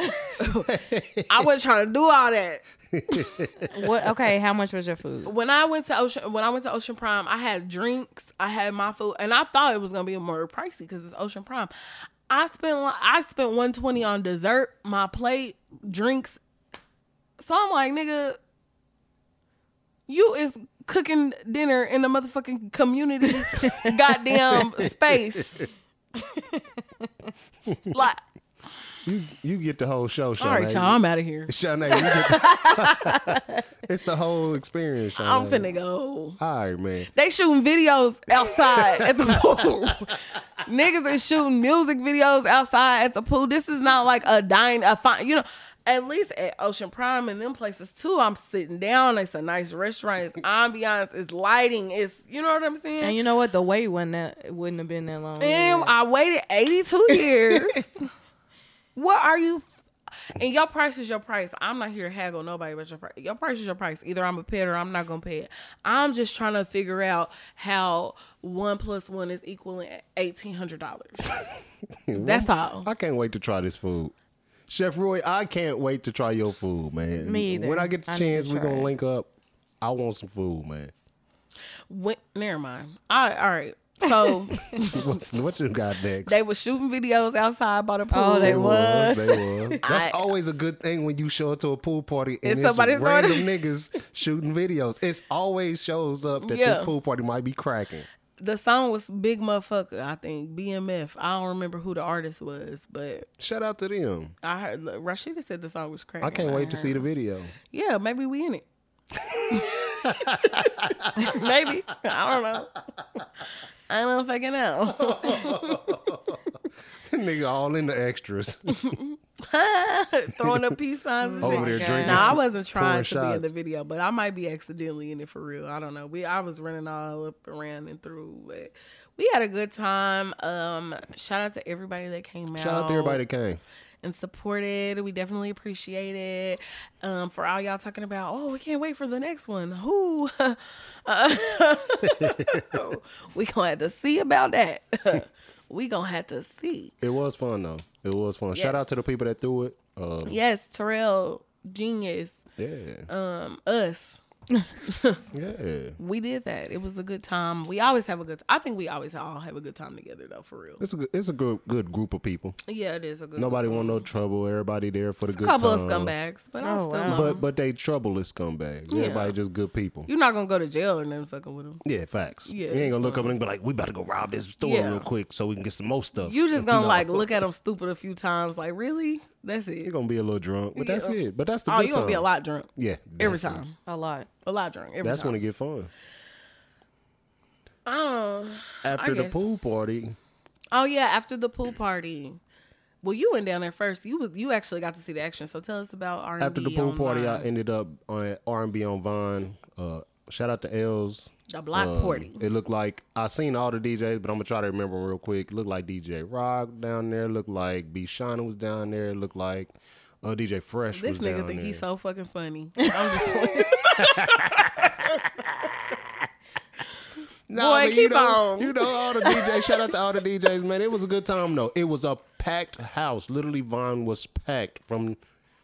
I wasn't trying to do all that.
What? Okay, how much was your food?
When I went to Ocean, when I went to Ocean Prime, I had drinks, I had my food, and I thought it was gonna be more pricey because it's Ocean Prime. I spent li- I spent one twenty on dessert, my plate, drinks. So I'm like, nigga, you is cooking dinner in the motherfucking community, goddamn space. Like,
You you get the whole show, Shanae.
all right, y'all, I'm out of here.
Shanae, you get the, it's the whole experience, Shanae.
I'm finna go.
All right, man.
They shooting videos outside at the pool. Niggas is shooting music videos outside at the pool. This is not like a dine, a fine, you know. At least at Ocean Prime and them places too, I'm sitting down. It's a nice restaurant. It's ambiance. It's lighting. It's, you know what I'm saying.
And you know what? The wait wasn't that, it wouldn't have been that long.
And I waited eighty-two years. What are you? And your price is your price. I'm not here to haggle nobody but your price. Your price is your price. Either I'm a pay it or I'm not gonna pay it. I'm just trying to figure out how one plus one is equaling eighteen hundred dollars. That's all.
I can't wait to try this food. Chef Roy, I can't wait to try your food, man.
Me either.
When I get the
I need
chance,
to
we're
try
gonna
it.
link up. I want some food, man.
When, never mind. I all right. So
What's, what you got next?
they were shooting videos outside by the pool.
Oh, they was.
They was.
I-
That's always a good thing when you show up to a pool party and
And
it's
somebody's
random
starting-
niggas shooting videos. It always shows up that
Yeah.
this pool party might be cracking.
The song was Big Motherfucker, I think. B M F. I don't remember who the artist was, but
Shout out to them.
I heard Rashida said the song was crazy.
I can't wait to see the video.
Yeah, maybe we in it. Maybe. I don't know. I don't fucking know.
Nigga all in the extras.
Throwing up peace signs and
Over
shit.
there drinking.
Nah, I wasn't trying
pouring
to be in the
shots.
video, but I might be accidentally in it for real. I don't know. We I was running all up around and through, but we had a good time. Um, shout out to everybody that came out.
Shout out to everybody that came.
And supported. We definitely appreciate it. Um, for all y'all talking about, oh, we can't wait for the next one. Who? Uh, we gonna have to see about that. We gonna have to see.
It was fun though. It was fun. Shout
Yes.
out to the people that threw it. Um,
Yes, Terrell, genius.
yeah.
Um, us.
Yeah.
We did that. It was a good time. We always have a good. I think we always all have a good time together, though. For real.
It's a good, it's a good good group of people.
Yeah, it is a good.
Nobody want no trouble. Everybody there for the
It's a
good
couple
time.
of scumbags, but I
Oh,
still
wow.
love
But
'em.
but they troubleless scumbags.
Yeah.
Everybody just good people.
You're not gonna go to jail or nothing fucking with them.
Yeah, facts.
Yeah,
you ain't gonna
it's
look up
fine.
and be like, we about to go rob this store
Yeah.
real quick so we can get some more stuff.
You just gonna
know?
like look at them stupid a few times, like really? That's
You're
it.
gonna be a little drunk, but that's
Yeah.
it. But that's the
Oh,
good
you gonna
time.
be a lot drunk
Yeah,
every
definitely.
time.
A lot.
A lot drunk every
That's
time.
when it get fun.
I don't.
After the
guess.
pool party,
Oh yeah, after the pool party. Well, you went down there first. You was you actually got to see the action. So tell us about R and B.
after the pool
on
party, I
Vine.
ended up on R and B on Vine. Uh, shout out to Els.
The block
Um,
party.
It looked like I seen all the D Js, but I'm gonna try to remember 'em real quick. It looked like D J Rock down there. Looked like B. Shauna was down there. It looked like uh, D J Fresh
This
was
nigga
down
think
there.
he's so fucking funny. I'm just playing.
Nah,
Boy,
but
keep
you know,
on.
You know all the D Js. Shout out to all the D Js, man. It was a good time though. It was a packed house. Literally, Vine was packed from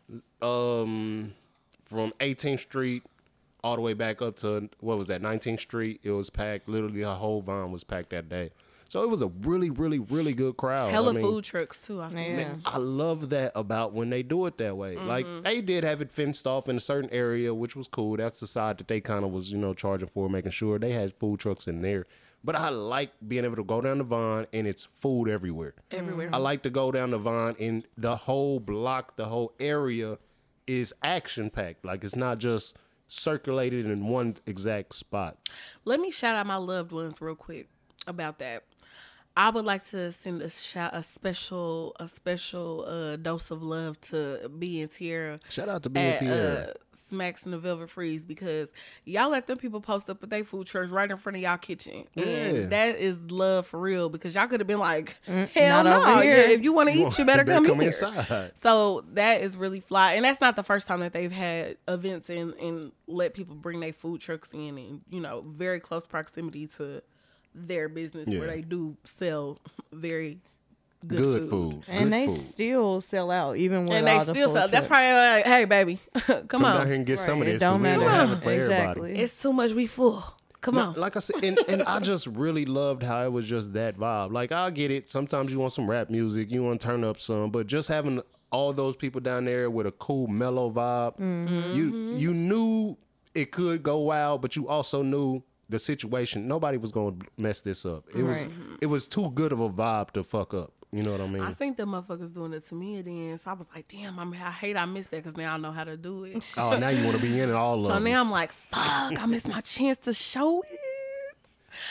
um from eighteenth Street all the way back up to what was that nineteenth Street. It was packed. Literally, a whole Vine was packed that day. So it was a really, really, really good crowd.
Hella
I mean,
food trucks too. I see.
Yeah.
I love that about when they do it that way. Like
Mm-hmm.
they did have it fenced off in a certain area, which was cool. That's the side that they kind of was, you know, charging for, making sure they had food trucks in there. But I like being able to go down the Vine and it's food everywhere.
Everywhere.
I like to go down the Vine and the whole block, the whole area is action packed. Like it's not just circulated in one exact spot.
Let me shout out my loved ones real quick about that. I would like to send a shout, a special, a special uh, dose of love to B and Tierra.
Shout out to B and
at,
Tierra.
Uh, Smacks and the Velvet Freeze, because y'all let them people post up with their food trucks right in front of y'all kitchen,
Yeah.
and that is love for real. Because y'all could have been like, hell
not
no,
over here.
yeah, if you want to eat, you better come, in here.
inside.
So that is really fly, and that's not the first time that they've had events and and let people bring their food trucks in, and you know, very close proximity to their business
Yeah.
where they do sell very good,
Good,
food.
food.
And
Good
they
food.
still sell out even with
And
all
they
the
still
food
sell. That's
trucks.
probably like, hey, baby, come,
Come
on.
down here and get some of
Right,
this.
it don't
'cause we ain't
matter.
gonna have it for everybody.
Exactly.
It's too much. We full. Come
No,
on.
like I said, and, and I just really loved how it was just that vibe. Like I get it. Sometimes you want some rap music, you want to turn up some, but just having all those people down there with a cool mellow vibe,
Mm-hmm.
you you knew it could go wild, but you also knew the situation. Nobody was gonna mess this up. It was
Right.
it was too good of a vibe to fuck up. You know what I mean?
I think the motherfuckers doing it to me then. So I was like, damn, I'm, I hate I missed that because now I know how to do it.
oh, now you want to be in it all
So
of
now
it.
I'm like, fuck, I missed my chance to show it.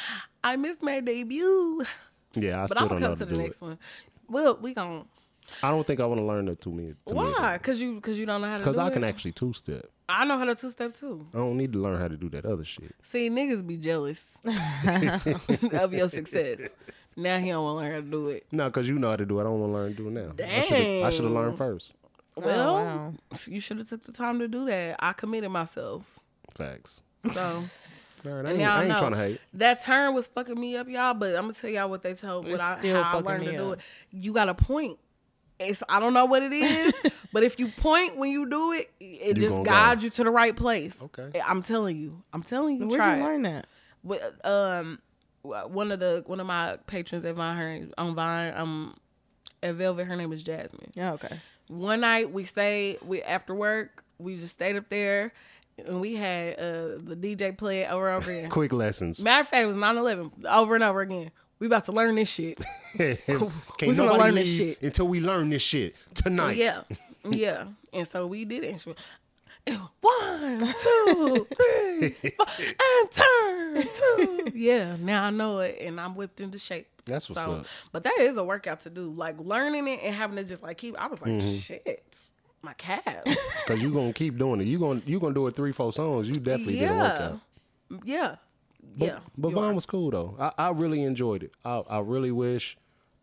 I missed my debut.
Yeah, I
But
still
I'm
don't
gonna
know
come
how
to
to
the
do
next
it.
one. Well, we gon'
I don't think I want to learn that too many. too many
why? Cause you cause you don't know how to do it.
Because I can actually two step.
I know how to two step too.
I don't need to learn how to do that other shit.
See, niggas be jealous of your success. Now he don't want to learn how to do it.
No, because you know how to do it. I don't want to learn to do it now. I should have I should have learned first.
Well,
wow.
you should have took the time to do that. I committed myself.
Facts.
So
All right, I
and
ain't,
now
I
I
ain't
know
trying to hate.
that turn was fucking me up, y'all. But I'm gonna tell y'all what they told what
It's
I
still
how I
fucking
learned to
me
do
up.
it. You got a point. It's I don't know what it is, but if you point when you do it, it
You
just
gonna
guides
go.
you to the right place.
Okay.
I'm telling you. I'm telling you.
Where'd
try
you
it.
learn that?
With, um, one of the one of my patrons at Vine, her on Vine, um, at Velvet, her name is Jasmine.
Yeah, okay.
One night we stayed, we after work, we just stayed up there, and we had uh, the D J play it over and over again.
Quick lessons.
Matter of fact, it was nine eleven over and over again. We about to learn this shit.
Can't
We finna
nobody
learn this
leave
shit.
until we learn this shit tonight.
Yeah, yeah. And so we did it. And one, two, three, four, and turn two. Yeah, now I know it, and I'm whipped into shape.
That's what's
so,
up.
But that is a workout to do. Like learning it and having to just like keep. I was like,
Mm-hmm.
shit, my calves.
Because you're going to keep doing it. You're going you gonna do it three, four songs. You definitely did a
yeah,
workout.
yeah,
But,
yeah.
but
you
Vine
are.
was cool, though. I, I really enjoyed it. I, I really wish,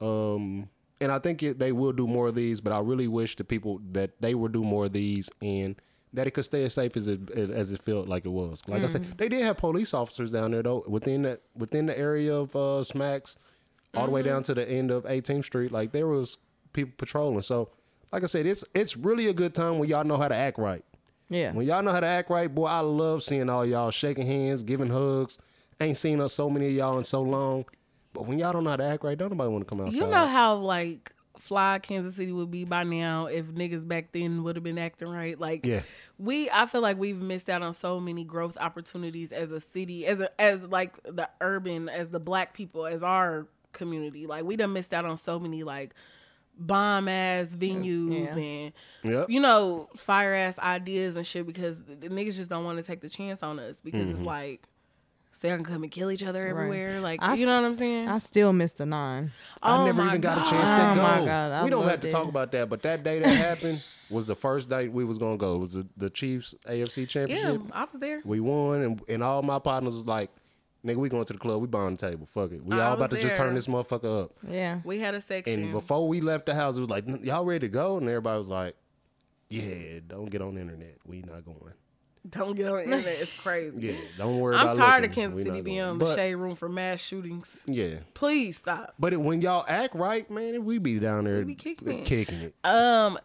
um, and I think it, they will do more of these, but I really wish the people that they would do more of these and that it could stay as safe as it as it felt like it was. Like I said, they did have police officers down there though within that within the area of uh, Smacks, all the way down to the end of eighteenth Street. Like there was people patrolling. So, like I said, it's it's really a good time when y'all know how to act right.
Yeah.
When y'all know how to act right, boy, I love seeing all y'all shaking hands, giving hugs. Ain't seen us so many of y'all in so long. But when y'all don't know how to act right, don't nobody want to come outside.
You know how like fly Kansas City would be by now if niggas back then would have been acting right. Like
Yeah.
we, I feel like we've missed out on so many growth opportunities as a city, as a, as like the urban, as the black people, as our community. Like we done missed out on so many like bomb ass venues
Yeah.
and
Yep.
you know fire ass ideas and shit because the niggas just don't want to take the chance on us because
Mm-hmm.
it's like. So y'all can come and kill each other everywhere. Like,
I
you know what I'm saying?
I still miss the nine.
I
Oh
never
my
even got
God.
a chance to
Oh
go.
my God, I
we don't have
loved
to
it.
talk about that, but that day that happened was the first day we was gonna go. It was the, the Chiefs A F C
Yeah,
Championship.
I was there.
We won, and, and all my partners was like, "Nigga, we going to the club. We buying the table. Fuck it. We
I
all about to
was
just turn
there.
this motherfucker up."
Yeah.
We had a section.
And before we left the house, it was like, "Y'all ready to go?" And everybody was like, "Yeah, don't get on the internet. We not going."
Don't get on the internet. It's crazy.
Yeah, don't worry.
I'm
about
tired
looking.
of Kansas
We
City
not
being
going.
on the
But,
shade room for mass shootings.
Yeah,
Please stop.
but it, when y'all act right, man, we be down there
be kicking it.
kicking it.
Um,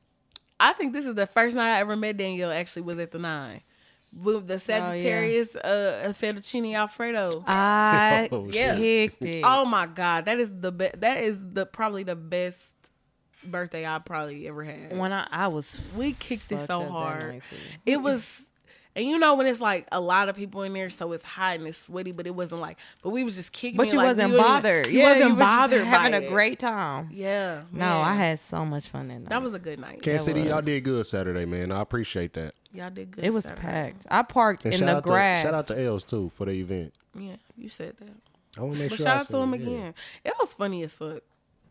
I think this is the first night I ever met Danielle. Actually, was at the Nine with the Sagittarius uh, fettuccine Alfredo.
I
Oh,
Yeah.
kicked it.
Oh my God, that is the best. That is the probably the best birthday I probably ever had.
When I, I was
We kicked it
fucked
so
up that
hard.
night, fool.
It was, and you know when it's like a lot of people in there, so it's hot and it's sweaty, but it wasn't like. But we was just kicking.
But
it
you
like
wasn't
we wouldn't-
bothered.
You
yeah,
wasn't
you was just
bothered
having
by
a
it.
great time.
Yeah.
No,
man.
I had so much fun that night.
That was a good night.
Kansas City,
was.
y'all did good Saturday, man. I appreciate that.
Y'all did good.
It was
Saturday.
packed. I parked
And
in
shout
the
out
grass.
To, shout out to Els too for the event.
Yeah, you said that.
I want to make
But
sure.
shout
I
out to
said
him
it, yeah.
again. It was funny as fuck.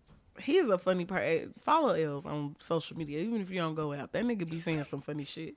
He is a funny person. Follow Els on social media, even if you don't go out. That nigga be saying some funny shit.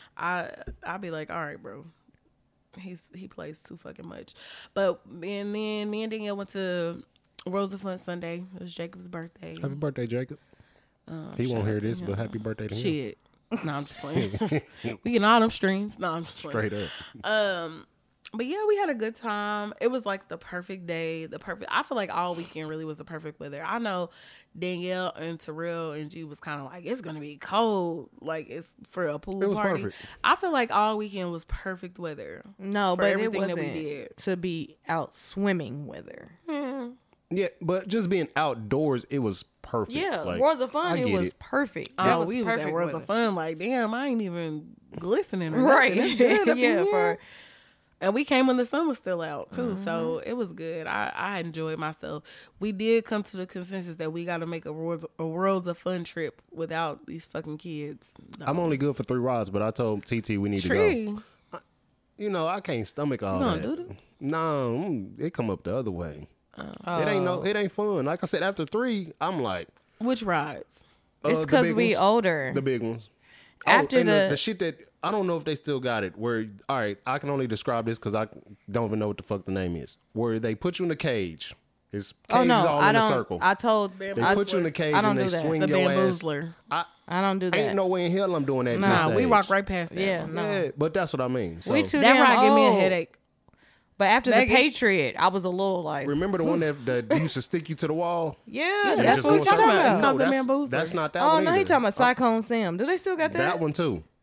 I I be like, all right, bro. He's he plays too fucking much. But and then me and Danielle went to Worlds of Fun Sunday. It was Jacob's birthday.
Happy birthday, Jacob.
Um,
He
shout
won't
out
hear
to
this,
him.
but happy birthday to him.
Shit. No, I'm just playing. We getting all them streams. No, I'm just playing.
Straight up.
Um, but yeah, we had a good time. It was like the perfect day, the perfect. I feel like all weekend really was the perfect weather. I know Danielle and Terrell and G was kind of like it's gonna be cold, like it's for a pool
It was
party.
perfect.
I feel like all weekend was perfect weather.
No,
for
but it
everything that
wasn't
we did.
to be out swimming weather.
Yeah, but just being outdoors, it was perfect.
Yeah,
Like,
Worlds of Fun,
I
it
get
was perfect.
Oh,
That was
we was
perfect
at Worlds
weather.
of Fun. Like, damn, I ain't even glistening. Or
Right.
nothing. It's good up in
yeah,
here.
for
And we came when the sun was still out too,
Mm-hmm.
so it was good. I, I enjoyed myself. We did come to the consensus that we got to make a worlds a worlds of fun trip without these fucking kids. No.
I'm only good for three rides, but I told T T we need to
Tree.
go. You know, I can't stomach all
You gonna
that.
do that?
No, mm, it come up the other way.
Oh.
It ain't no, it ain't fun. Like I said, after three, I'm like,
Which rides?
uh,
it's
the
because
big
we
ones.
older.
The big ones.
After
and the,
the-
the shit that I don't know if they still got it. Where all right, I can only describe this because I don't even know what the fuck the name is. Where they put you in a cage. It's cages
oh no,
all
I
in a
don't.
circle.
I told.
they
I,
put you in the cage
I don't
and they
do that.
swing
The
your ass.
bamboozler.
I
I don't do that.
ain't no way in hell I'm doing that.
Nah,
this
Nah, we
age.
walk right past that.
Yeah, no.
Yeah, but that's what I mean. So
We too
That
damn
ride give me a
old.
headache.
But after
That
the
get-
Patriot, I was a little like,
remember the one that, that used to stick you to the wall?
yeah,
And
that's
just
what we
go
talking
circle?
about.
It's called the
that's,
Bamboozler.
that's not that
Oh
one
no,
either.
he talking about Cyclone Sam. Do they still got that?
That one too.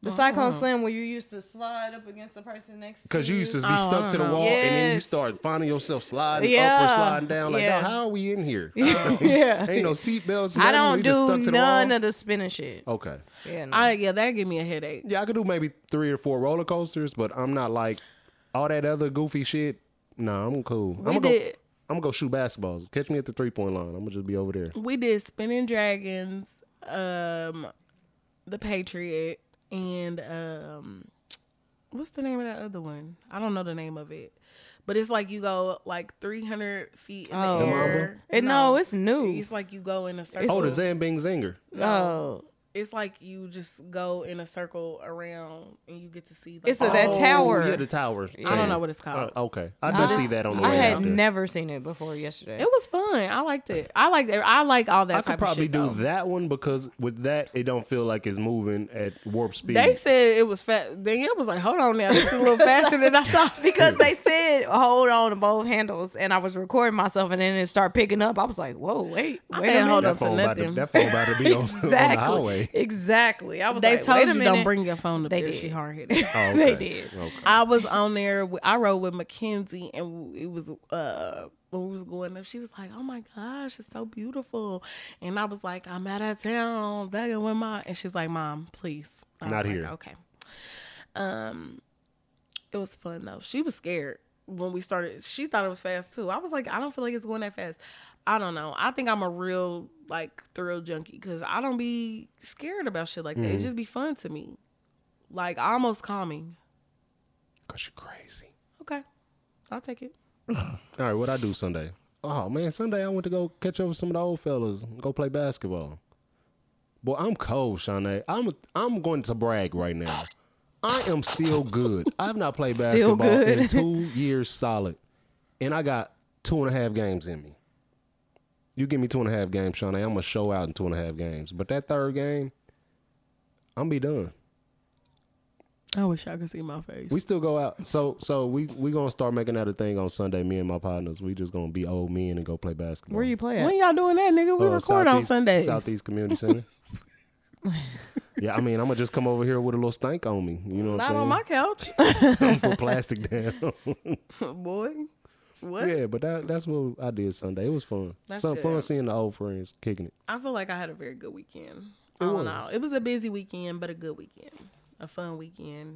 The Cyclone Slam where you used to slide up against the person next to you.
Because you used to be
Oh,
stuck
I
to the
don't know.
wall, and then you
Yes.
start finding yourself sliding
Yeah.
up or sliding down. Like,
Yeah.
"Dawg, how are we in here?
yeah.
Ain't no seatbelts.
I
nothing.
don't
We just
do
stuck to the
none
wall.
of the spinning shit.
Okay.
Yeah, no.
I yeah, that give me a headache.
Yeah, I could do maybe three or four roller coasters, but I'm not like all that other goofy shit. Nah, I'm cool. I'm
We
gonna go.
did
I'm gonna go shoot basketballs. Catch me at the three point line. I'm gonna just be over there.
we did Spinning Dragons, um, the Patriot, and um, what's the name of that other one? I don't know the name of it, but it's like you go like three hundred feet in
Oh.
the
The
air.
It- no, it's new.
It's like you go in a circle.
Oh, the Zambing Zinger.
Oh,
It's like you just go in a circle around and you get to see. Like,
It's a- that
Oh,
tower.
Yeah, the tower.
I don't know what it's called.
Uh, okay, I do see that on the
I
way
had
out there.
never seen it before yesterday.
It was fun. I liked it. I liked it. I like all that
I
type
could probably
of shit.
do
though.
that one because with that it don't feel like it's moving at warp speed.
They said it was fast. Danielle was like, "Hold on now, this is a little faster than I thought."
because they said hold on to both handles, and I was recording myself, and then it started picking up. I was like, "Whoa, wait,
I
wait
can't
a minute!"
hold
that
on to
phone about to,
nothing.
that phone about to be on, on the
exactly,
highway.
exactly. I was
They
like,
told
wait a
you
minute.
don't bring your phone up
They
there.
did.
She hard headed.
Oh, okay.
They did.
Okay.
I was on there. with- I rode with Mackenzie, and it was uh when we was going up. She was like, "Oh my gosh, it's so beautiful," and I was like, "I'm out of town, begging with my," and she's like, "Mom, please." I was
Not
like,
here.
Okay. Um, it was fun though. She was scared when we started. She thought it was fast too. I was like, I don't feel like it's going that fast. I don't know. I think I'm a real like thrill junkie because I don't be scared about shit like that. It just be fun to me, like almost calming.
Cause you're crazy.
Okay, I'll take it.
All right, what I do Sunday? Oh man, Sunday I went to go catch up with some of the old fellas, go play basketball. Boy, I'm cold, Shanae. I'm I'm going to brag right now. I am still good. I've not played
Still
basketball
good.
in two years solid, and I got two and a half games in me. You give me two and a half games, Shanae, I'm gonna show out in two and a half games. But that third game, I'm be done.
I wish I could see my face.
We still go out. So so we we gonna start making that a thing on Sunday. Me and my partners, we just gonna be old men and go play basketball.
Where you play at?
When y'all doing that, nigga? We
Uh,
record on
Southeast-
Sundays.
Southeast Community Center. Yeah, I mean, I'm gonna just come over here with a little stank on me. You know what
Not
I'm
on my
saying?
couch,
Put plastic down.
boy. What?
Yeah, but that that's what I did Sunday. It was fun.
That's
Some
good.
fun seeing the old friends kicking it.
I feel like I had a very good weekend.
It
All
was.
in all, it was a busy weekend, but a good weekend, a fun weekend.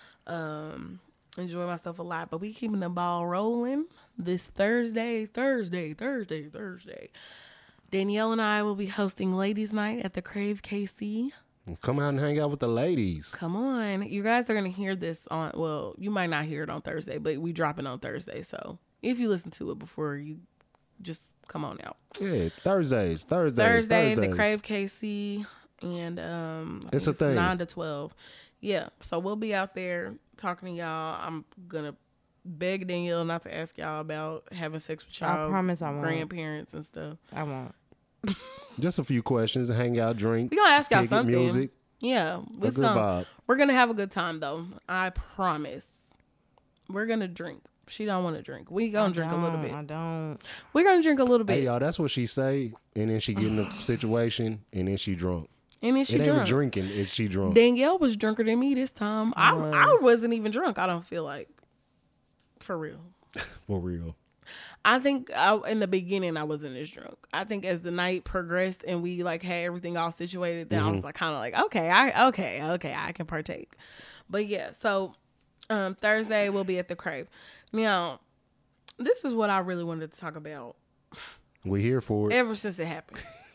Um, enjoy myself a lot. But we keeping the ball rolling this Thursday, Thursday, Thursday, Thursday. Danielle and I will be hosting Ladies' Night at the Crave K C.
Come out and hang out with the ladies.
Come on. You guys are going to hear this on, well, you might not hear it on Thursday, but we drop it on Thursday. So if you listen to it before you, just come on out.
Yeah, Thursdays, Thursdays,
Thursday,
Thursdays.
the Crave K C, and um, I
It's
think
a thing.
nine to twelve. Yeah, so we'll be out there talking to y'all. I'm gonna beg Danielle not to ask y'all about having sex with
I
y'all
promise I won't.
grandparents and stuff.
I won't.
Just a few questions, hang out, drink.
We gonna ask y'all
kick it,
something.
Music.
Yeah,
A
it's
good
gonna,
vibe.
we're gonna have a good time though. I promise. We're gonna drink. She don't want to drink. We gonna drink a little
Don't,
bit.
I don't.
We're gonna drink a little bit,
Hey y'all, that's what she say, and then she get in a situation, and then she drunk.
and then she
it ain't
drunk.
drinking, it's she drunk.
Danielle was drunker than me this time. I I wasn't even drunk. I don't feel like, for real.
For real.
I think I, in the beginning I wasn't as drunk. I think as the night progressed and we like had everything all situated, then I was like kind of like okay, I okay, okay, I can partake. But yeah, so um, Thursday we'll be at the Crave. Now, this is what I really wanted to talk about
We here for it.
ever since it happened.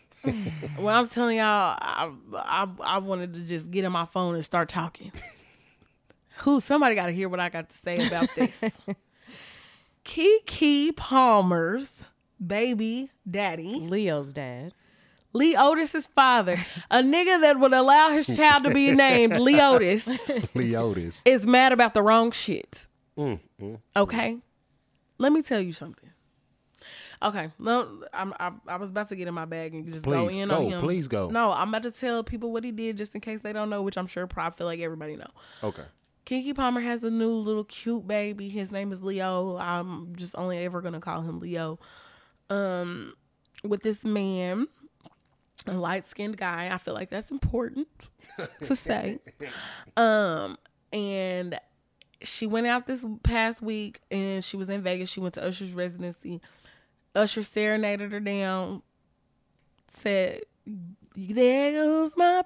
Well, I'm telling y'all, I, I I wanted to just get in my phone and start talking. Who somebody got to hear what I got to say about this. Keke Palmer's baby daddy,
Leo's dad.
Lee Otis's father, a nigga that would allow his child to be named Lee Otis,
Leotis.
is mad about the wrong shit.
Mm, mm.
Okay, let me tell you something. Okay, no, I'm, I, I was about to get in my bag and just go
Please,
in
go,
on him.
please go.
No, I'm about to tell people what he did just in case they don't know, which I'm sure probably feel like everybody know.
Okay.
Keke Palmer has a new little cute baby. His name is Leo. I'm just only ever gonna call him Leo. Um, with this man, a light-skinned guy. I feel like that's important to say. Um, and she went out this past week, and she was in Vegas. She went to Usher's residency. Usher serenaded her down, said, "There goes my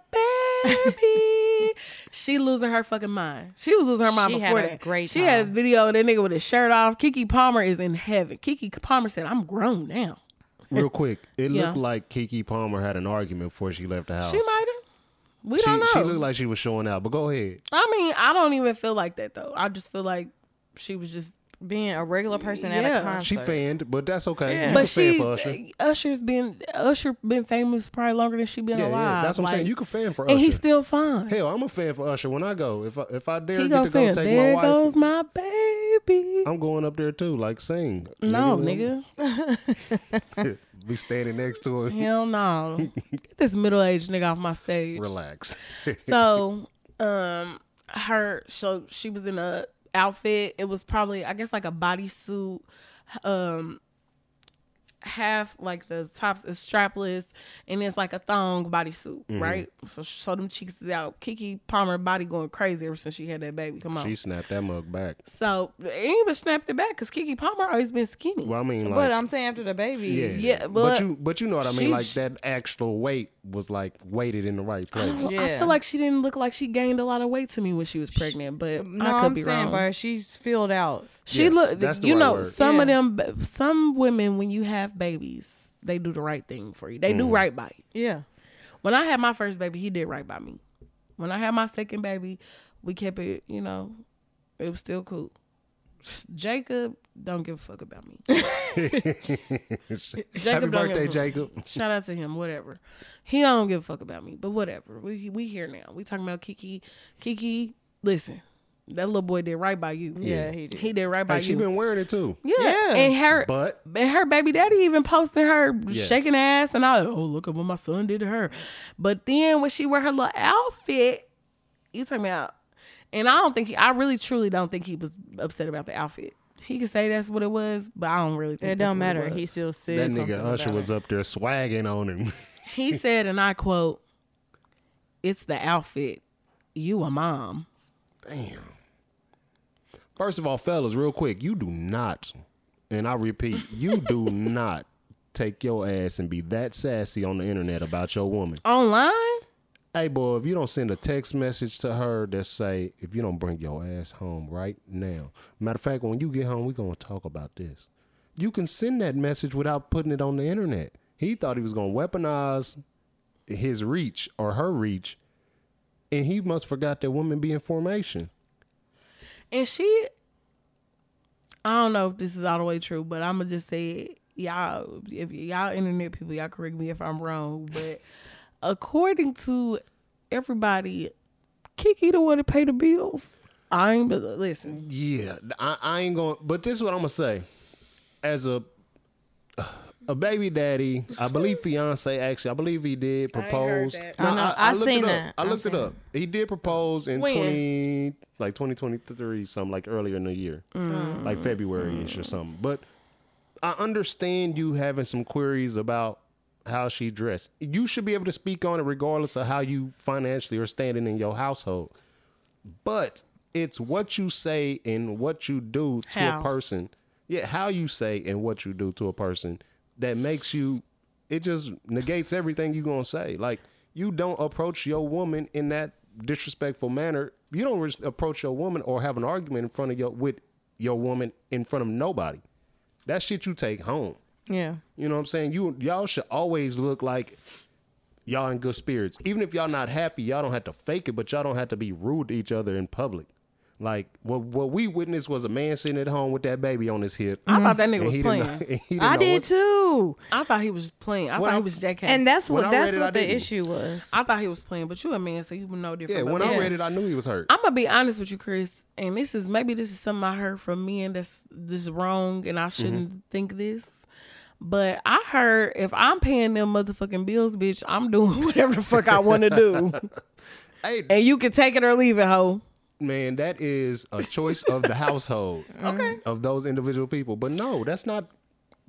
baby." She losing her fucking mind. She was losing her mind
She
before
had a
that.
great
she had a
time.
video of that nigga with his shirt off. Keke Palmer is in heaven. Keke Palmer said, "I'm grown now."
Real quick, it
Yeah.
looked like Keke Palmer had an argument before she left the house.
She might have. We
She,
don't know.
she looked like she was showing out, but go ahead.
I mean, I don't even feel like that though. I just feel like she was just.
Being a regular person at
Yeah.
a concert.
She fanned, but that's okay.
Yeah.
You
But
can fan
she,
for Usher.
Usher's been Usher been famous probably longer than she been
Yeah,
alive.
yeah, that's what I'm
Like,
saying. You can fan for Usher.
and he's still fine.
Hell, I'm a fan for Usher when I go. If I, if I dare
He
get
gonna
to go
sing,
take
"There
my wife,
goes my baby."
I'm going up there too. Like sing.
No,
Nigga,
nigga.
Be standing next to him.
Hell no. Get this middle aged nigga off my stage.
Relax.
So, um, her so she was in a outfit. It was probably I guess like a bodysuit, um, half like the tops is strapless and it's like a thong bodysuit,
Mm-hmm.
right? So so them cheeks is out. Keke Palmer body going crazy ever since she had that baby. Come on.
She snapped that mug back.
So it ain't even snapped it back because Keke Palmer always been skinny.
Well, I mean, like,
But I'm saying after the baby.
yeah,
yeah,
but,
but
you, but you know what I mean. Like
she's-
that actual weight was like weighted in the right
I,
place.
don't- I
Yeah.
feel like she didn't look like she gained a lot of weight to me when she was pregnant, but
No,
I could
I'm
be
saying,
wrong.
but she's filled out.
She
Yes,
look,
that's the
you
right
know,
word.
some of
Yeah.
them, some women, when you have babies, they do the right thing for you. They
Mm-hmm.
do right by you.
Yeah.
When I had my first baby, he did right by me. When I had my second baby, we kept it, you know, it was still cool. Jacob don't give a fuck about me.
Happy
Jacob don't
birthday,
give a-
Jacob.
Shout out to him, whatever. He don't give a fuck about me, but whatever. We we here now. We talking about Keke. Keke, listen, that little boy did right by you.
Yeah, he did.
He did right by
Hey, she
you.
been wearing it too.
yeah.
Yeah.
and her
But
and her baby daddy even posting her
Yes.
shaking ass and all. Oh, look at what my son did to her. But then when she wear her little outfit, you talking about? And I don't think he. I really truly don't think he was upset about the outfit. He could say that's what it was, but I don't really think
It
that's
don't
what
matter.
was.
He still said
that
something
nigga Usher
about
was
it.
up there swagging on him.
He said, and I quote, "It's the outfit. You a mom."
Damn. First of all, fellas, real quick, you do not, and I repeat, you do not take your ass and be that sassy on the internet about your woman.
Online?
Hey, boy, if you don't send a text message to her that say, if you don't bring your ass home right now. Matter of fact, when you get home, we're going to talk about this. You can send that message without putting it on the internet. He thought he was going to weaponize his reach or her reach, and he must forgot that women be in formation.
And she, I don't know if this is all the way true, but I'm gonna just say it. Y'all, if y'all internet people, y'all correct me if I'm wrong, but according to everybody, Keke the one to pay the bills. I ain't but listen.
Yeah, I, I ain't going. But this is what I'm gonna say. As a a baby daddy, I believe fiance. Actually, I believe he did propose.
that.
I know, I
looked
seen
it up.
that.
I
I
looked it
seen
up. He did propose in
When?
twenty like twenty twenty-three, something like earlier in the year,
Mm.
like February-ish or something. But I understand you having some queries about how she dressed. You should be able to speak on it regardless of how you financially are standing in your household. But it's what you say and what you do to
How?
a person. Yeah, how you say and what you do to a person that makes you, it just negates everything you're going to say. Like, you don't approach your woman in that disrespectful manner. You don't re- approach your woman or have an argument in front of your, with your woman in front of nobody. That shit you take home.
Yeah.
You know what I'm saying? You y'all should always look like y'all in good spirits. Even if y'all not happy, y'all don't have to fake it, but y'all don't have to be rude to each other in public. Like what what we witnessed was a man sitting at home with that baby on his hip.
I thought that nigga
and
was
he
playing.
didn't know- and he didn't
I
know
did
what-
too.
I thought he was playing. I
When
thought
I-
he was J K.
And that's
When
what
I
that's
read it, I
what the
didn't.
issue was.
I thought he was playing, but you a man, so you would know different.
Yeah,
but
when I
yeah.
read it, I knew he was hurt.
I'm gonna be honest with you, Chris, and this is maybe this is something I heard from men that's this wrong, and I shouldn't
Mm-hmm.
think this. But I heard if I'm paying them motherfucking bills, bitch, I'm doing whatever the fuck I want to do,
Hey,
and you can take it or leave it, ho.
man, that is a choice of the household. Okay. Of those individual people. But no, that's not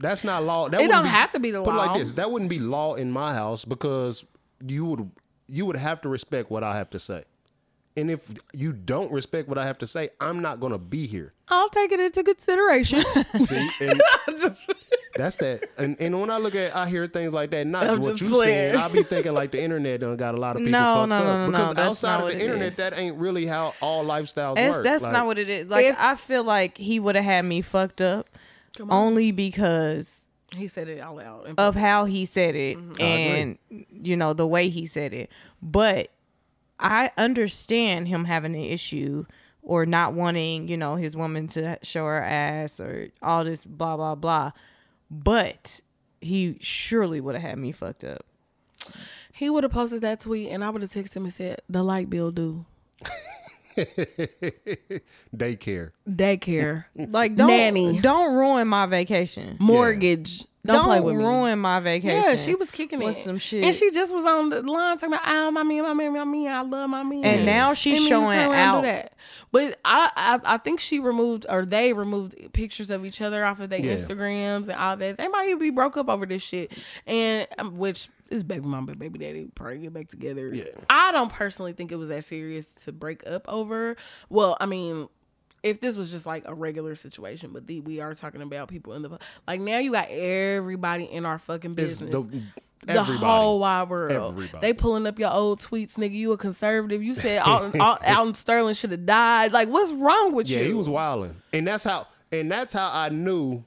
That's not law. That
It
wouldn't
don't have to be the
put it
law.
like this. That wouldn't be law in my house because you would you would have to respect what I have to say. And if you don't respect what I have to say, I'm not gonna be here.
I'll take it into consideration.
See, and that's that. And, and when I look at, I hear things like that. Not
I'm
what
just
you
playing.
saying. I be thinking like the internet done got a lot of people
No,
fucked
no,
up
no, no, no.
because
That's
outside
not
of
what
the
it
internet,
is.
that ain't really how all lifestyles
That's,
work.
that's
Like,
not what it is. Like
If-
I feel like he would have had me fucked up only because
He said it out loud. in
of how he said it
Mm-hmm.
and you know the way he said it. But I understand him having an issue or not wanting, you know, his woman to show her ass or all this blah blah blah. But he surely would have had me fucked up.
He would have posted that tweet, and I would have texted him and said, "The light bill due,
daycare.
daycare,
Like don't
Nanny.
don't ruin my vacation.
mortgage. Don't,
Don't,
play with me."
ruin my vacation.
Yeah, she was kicking
with
it.
some shit.
And she just was on the line talking about, oh, my man, my man, my man, I love my man.
And now she's
And then
showing
turn around and do
out.
that. But I, I I think she removed, or they removed pictures of each other off of their
Yeah.
Instagrams and all that. They might even be broke up over this shit. And um, which is baby mama and baby daddy probably get back together.
Yeah.
I don't personally think it was that serious to break up over. Well, I mean, if this was just like a regular situation, but the, we are talking about people in the like now you got everybody in our fucking
It's
business.
the,
The
everybody.
whole wide world.
Everybody.
They pulling up your old tweets, nigga. You a conservative. You said Alton, Al- Alton Sterling should have died. Like, what's wrong with
Yeah,
you?
he was wilding, and that's how, and that's how I knew,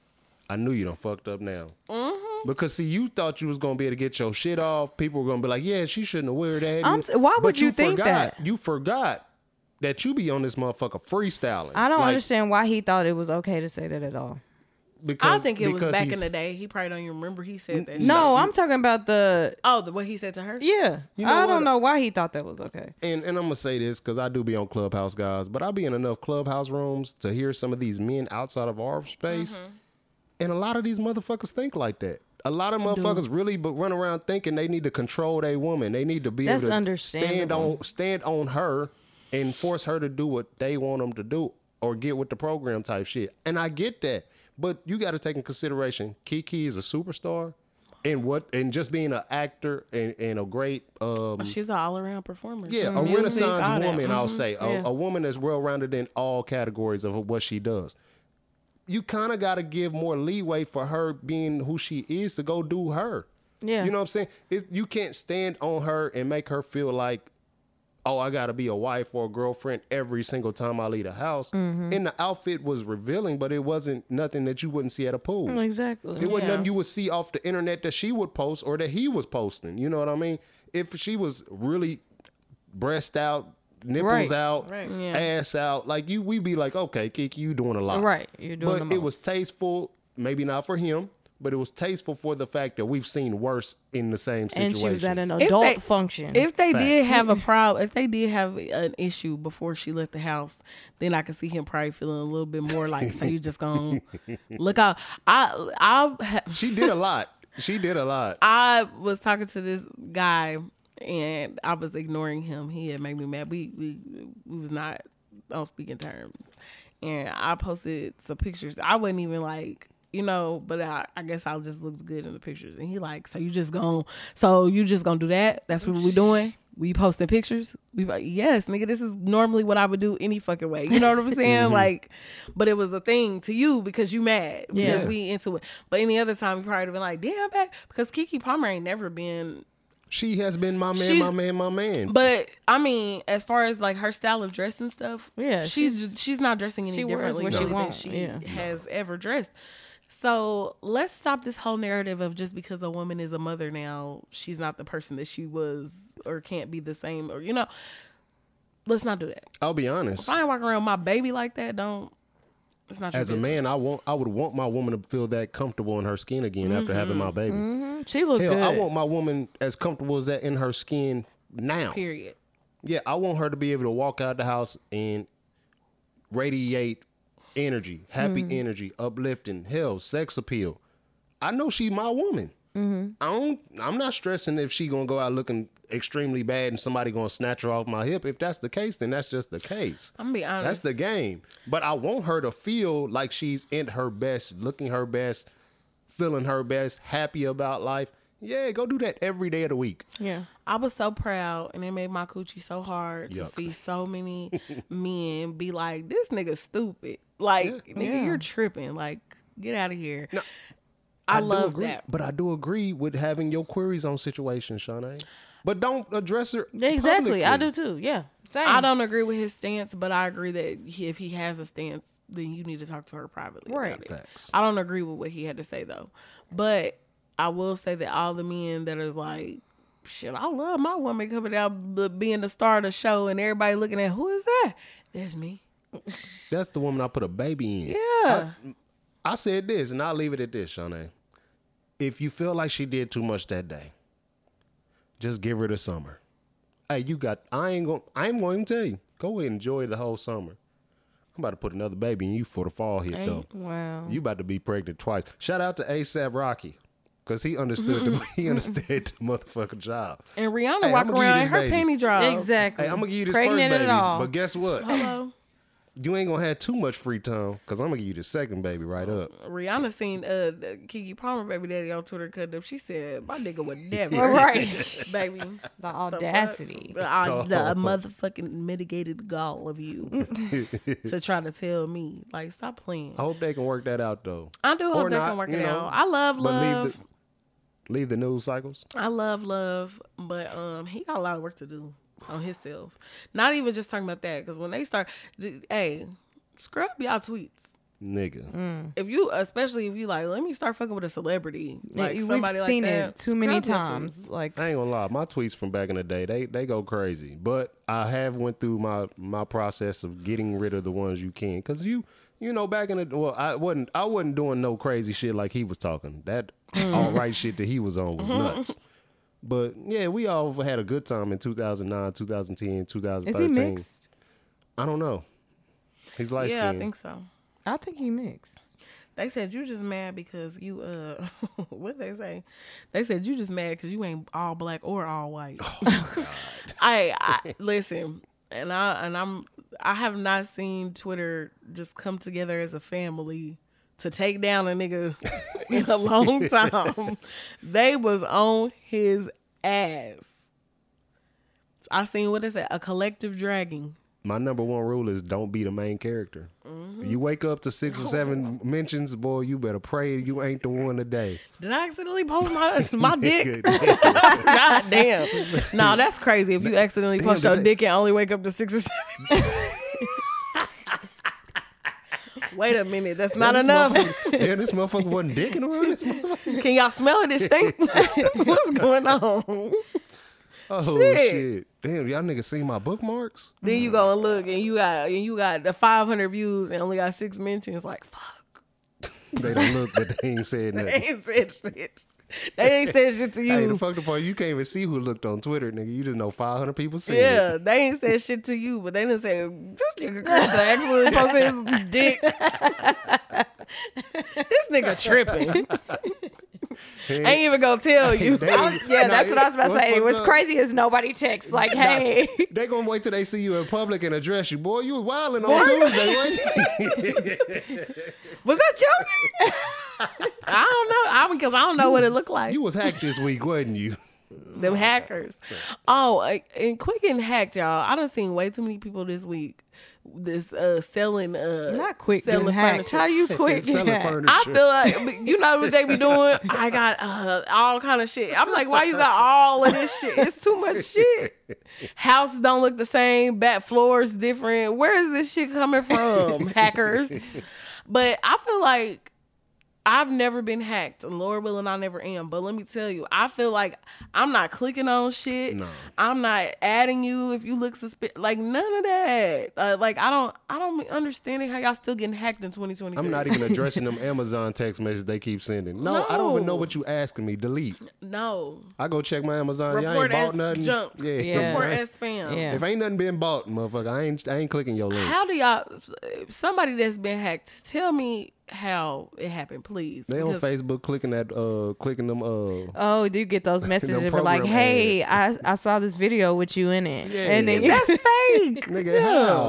I knew you done fucked up now. Mm-hmm. Because see, you thought you was gonna be able to get your shit off. People were gonna be like, "Yeah, she shouldn't have wear that."
I'm s- why would
But
you think
forgot,
that?
You forgot that you be on this motherfucker freestyling.
I don't
Like,
understand why he thought it was okay to say that at all.
Because,
I think it was
because
back
he's-
in the day. He probably don't even remember he said that. shit.
No, I'm talking about the
Oh, the what he said to her?
yeah.
You know
I
what?
don't know why he thought that was okay.
And and I'm gonna say this because I do be on Clubhouse, guys, but I be in enough Clubhouse rooms to hear some of these men outside of our space,
Mm-hmm.
and a lot of these motherfuckers think like that. A lot of motherfuckers really but run around thinking they need to control their woman. They need to be
That's
able to stand
understandable.
on stand on her and force her to do what they want them to do or get with the program type shit. And I get that, but you got to take in consideration Kiki is a superstar. And what and just being an actor and, and a great um,
She's an all around performer.
yeah, a
Music,
Renaissance
all that.
woman, I'll
Mhm.
say. A,
Yeah.
a woman that's well rounded in all categories of what she does. You kind of got to give more leeway for her being who she is to go do her.
Yeah.
You know what I'm saying? It, you can't stand on her and make her feel like, oh, I got to be a wife or a girlfriend every single time I leave the house.
Mm-hmm.
And the outfit was revealing, but it wasn't nothing that you wouldn't see at a pool.
Exactly.
It wasn't
Yeah.
nothing you would see off the internet that she would post or that he was posting. You know what I mean? If she was really breast out, nipples
Right,
out,
right.
Yeah.
ass out, like you, we'd be like, okay, Kiki, you doing a lot.
Right, you're doing
But
the
it was
most.
tasteful, maybe not for him, but it was tasteful for the fact that we've seen worse in the same situation.
And she was at an
If
adult
they-
function.
If they did
Facts.
have a problem, if they did have an issue before she left the house, then I could see him probably feeling a little bit more like, so you just gonna look out. I I
She did a lot. She did a lot.
I was talking to this guy and I was ignoring him. He had made me mad. We we we was not on speaking terms, and I posted some pictures. I wasn't even like. You know, but I, I guess I just looks good in the pictures. And he like, so you just gonna, so you just gonna do that? That's what we doing? We posting pictures? We like, yes, nigga, this is normally what I would do any fucking way. You know what I'm saying? Like, but it was a thing to you because you mad because
Yeah.
we into it. But any other time, you probably been like, damn, back because Keke Palmer ain't never been.
She has been my man,
She's-
my man, my man.
But I mean, as far as like her style of dress and stuff,
Yeah,
she's she's, she's not dressing any
she wears
differently
what she
than
wants,
she
yeah.
has ever dressed. So let's stop this whole narrative of just because a woman is a mother now, she's not the person that she was or can't be the same or you know. Let's not do that.
I'll be honest.
If I ain't walking around with my baby like that, don't. It's not your
As a
business.
man, I want I would want my woman to feel that comfortable in her skin again after having my baby.
she looked
Hell,
good.
I want my woman as comfortable as that in her skin now.
Period.
Yeah, I want her to be able to walk out the house and radiate energy, happy
Mm-hmm.
energy, uplifting, hell, sex appeal. I know she's my woman.
Mm-hmm.
I don't. I'm not stressing if she gonna go out looking extremely bad and somebody gonna snatch her off my hip. If that's the case, then that's just the case.
I'm gonna be honest.
That's the game. But I want her to feel like she's in her best, looking her best, feeling her best, happy about life, yeah, go do that every day of the week.
Yeah.
I was so proud, and it made my coochie so hard to
Yuck.
see so many men be like, "This nigga stupid." Like, nigga,
Yeah.
you're tripping. Like, get out of here.
No,
I,
do
love
agree,
that.
but I do agree with having your queries on situations, Shawnee. But don't address her
Exactly. I do
publicly.
too. Yeah. Same.
I don't agree with his stance, but I agree that he, if he has a stance, then you need to talk to her privately.
Right.
About it.
Facts.
I don't agree with what he had to say though, but I will say that all the men that is like, shit, I love my woman coming out b- being the star of the show, and everybody looking at who is that? That's me.
That's the woman I put a baby in.
Yeah.
I said this, and I'll leave it at this, Shawnee. If you feel like she did too much that day, just give her the summer. Hey, you got, I ain't going I ain't going to tell you. Go ahead and enjoy the whole summer. I'm about to put another baby in you for the fall hit, though.
Wow.
You about to be pregnant twice. Shout out to ASAP Rocky, because he understood the, he understood the motherfucking job.
And Rihanna
Hey,
walk
I'ma give you
around in
this
her
baby.
panty drawers.
Exactly.
Hey, I'm going to give you this
Pregnant
first
at
baby,
all.
but guess what?
Hello.
You ain't going to have too much free time, because I'm going to give you the second baby right up.
Rihanna seen uh the Kiki Palmer baby daddy on Twitter cut up. She said, "My nigga would never,
Right.
baby."
The audacity.
The, uh, the motherfucking mitigated gall of you to try to tell me, like, stop playing.
I hope they can work that out, though.
I do
Or
hope they
not,
can work
you
it
know,
out. I love
but leave
love.
the, leave the news cycles.
I love love, but um, he got a lot of work to do on himself. Not even just talking about that, because when they start, hey, scrub y'all tweets.
Nigga.
If you, especially if you like, let me start fucking with a celebrity, like
We've
somebody
seen
like that.
it too many
scrub your tweets.
times. Like,
I ain't gonna lie, my tweets from back in the day, they they go crazy. But I have went through my my process of getting rid of the ones you can, cause you you know back in the well, I wasn't I wasn't doing no crazy shit like he was talking. That all right shit that he was on was nuts. But yeah, we all had a good time in two thousand nine, two thousand ten, two thousand
is he
thirteen.
mixed?
I don't know. He's light
Yeah, I
skinned.
think so.
I think he mixed.
They said you just mad because you uh what they say? They said you just mad because you ain't all black or all white.
Oh,
I, I listen, and I and I'm I have not seen Twitter just come together as a family to take down a nigga in a long time. They was on his ass. I seen what is it? A collective dragging.
My number one rule is don't be the main character.
Mm-hmm.
You wake up to six or seven mentions, boy, you better pray you ain't the one today.
Did I accidentally post my my dick?
Nigga,
God damn. No, that's crazy. If you accidentally
Damn,
post your
did they-
dick and only wake up to six or seven. Wait a minute. That's not
This
enough.
motherfucker- Damn, this motherfucker wasn't dicking around this motherfucker.
Can y'all smell it? It stink. What's going on?
Oh
Shit.
shit. Damn, y'all niggas seen my bookmarks?
Then you go and look, and you got and you got the five hundred views and only got six mentions. Like fuck,
They don't look, but they ain't said
they
nothing.
ain't said shit. They ain't said shit to you.
Hey, the fuck the part, you can't even see who looked on Twitter, nigga. You just know five hundred people seen
Yeah,
it.
they ain't said shit to you, but they didn't say this nigga Chris actually posted his dick. This nigga tripping. Ain't even gonna tell you.
They-
I was, yeah,
Nah,
that's what I was about to
what's
say. It
fucked
was
up-
crazy as nobody texts like, "Hey."
They gonna wait till they see you in public and address you. Boy, you was wilding on Tuesday, wasn't you?
Was that you? I don't know. I because I don't know what it looked like.
You was hacked this week, wasn't you?
Them hackers. Oh, uh, and quick and hacked, y'all. I done seen way too many people this week. This uh selling uh
Not quick
selling
getting hacked.
furniture.
How you quick
Selling
getting hacked?
furniture.
I feel like you know what they be doing. I got uh, all kind of shit. I'm like, why you got all of this shit? It's too much shit. Houses don't look the same. Back floors different. Where is this shit coming from, hackers? But I feel like I've never been hacked, and Lord willing, I never am. But let me tell you, I feel like I'm not clicking on shit.
No.
I'm not adding you if you look suspicious. Like none of that. Uh, like I don't, I don't understand how y'all still getting hacked in twenty twenty-three.
I'm not even addressing them Amazon text messages they keep sending. No, I don't even know
No.
what you asking me. Delete.
No.
I go check my Amazon. Y'all
Report
ain't bought
as
nothing.
junk.
Yeah.
Yeah.
Report as spam.
Yeah.
If ain't nothing been bought, motherfucker, I ain't I ain't clicking your link.
How do y'all? Somebody that's been hacked, tell me how it happened, please.
They on
Because
Facebook clicking that uh clicking them uh
Oh, do you get those messages
Them
that were like,
program
"Hey,
ads.
I, I saw this video with you in it,"
Yeah.
and then
that's fake.
nigga how?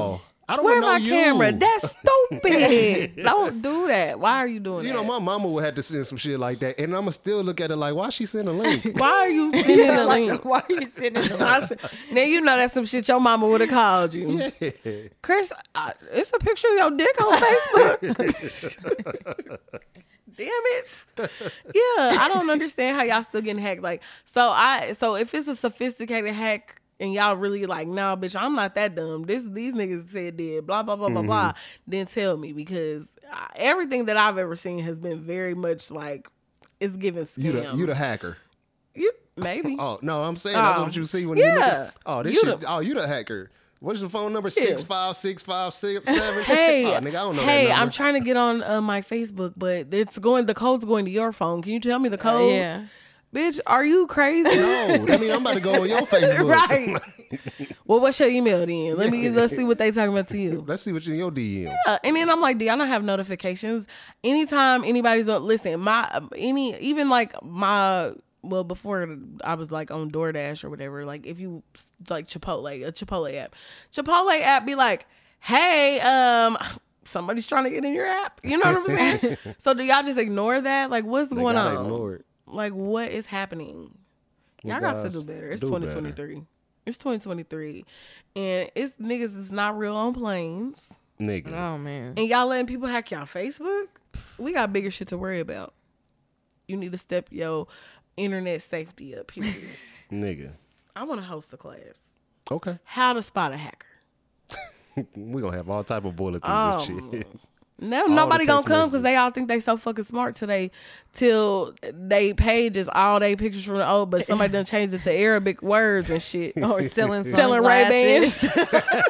I don't
Where
want
my
to know
camera?
you.
That's stupid. Don't do that. Why are you doing
You
that?
know, my mama would have to send some shit like that, and I'ma still look at it like, why she send a link?
Why are you sending the
Like,
link?
why are you sitting in the
I said, now you know that's some shit your mama would have called you.
Yeah.
Chris, I, it's a picture of your dick on Facebook. Damn it. Yeah, I don't understand how y'all still getting hacked. Like, so I, so if it's a sophisticated hack and y'all really like, nah, bitch, I'm not that dumb. This, these niggas said did blah, blah, blah, blah, blah. Then tell me, because I, everything that I've ever seen has been very much like, it's giving scam.
You the you the hacker.
You- maybe.
Oh no, I'm saying that's
Oh.
what you see when you look
Yeah.
at, oh this
You
shit.
the-
Oh, you the hacker. What's the phone number? Six five six five six seven.
Hey,
oh, nigga, I don't know
hey,
that number.
I'm trying to get on uh, my Facebook, but it's going. The code's going to your phone. Can you tell me the code?
yeah.
Bitch, are you crazy?
No, that mean I'm about to go on your Facebook.
Right. Well, what's your email then? Let me let's see what they talking about to you.
Let's see what's in your D M.
Uh, and then I'm like, do y'all not have notifications? Anytime anybody's on, listen, my any even like my. Well, before I was like on DoorDash or whatever, like if you like Chipotle, a Chipotle app, Chipotle app be like, hey, um, somebody's trying to get in your app. You know what I'm saying? So do y'all just ignore that? Like, what's
They
going
gotta
on?
ignore it.
Like, what is happening?
Well,
Y'all got to
guys,
do better. It's
do
twenty twenty-three. It's twenty twenty-three, and it's niggas is not real on planes,
Nigga.
Oh man.
and y'all letting people hack y'all Facebook. We got bigger shit to worry about. You need to step your internet safety up here.
Nigga.
I want to host a class.
Okay.
How to spot a hacker.
We're gonna have all type of bulletins
Um,
and shit.
No,
All
nobody
the
gonna
text
come because
messages.
they all think they so fucking smart today. Till they pages all they pictures from the old, but somebody done changed it to Arabic words and shit.
Or selling
Selling Ray-Bans.
sunglasses.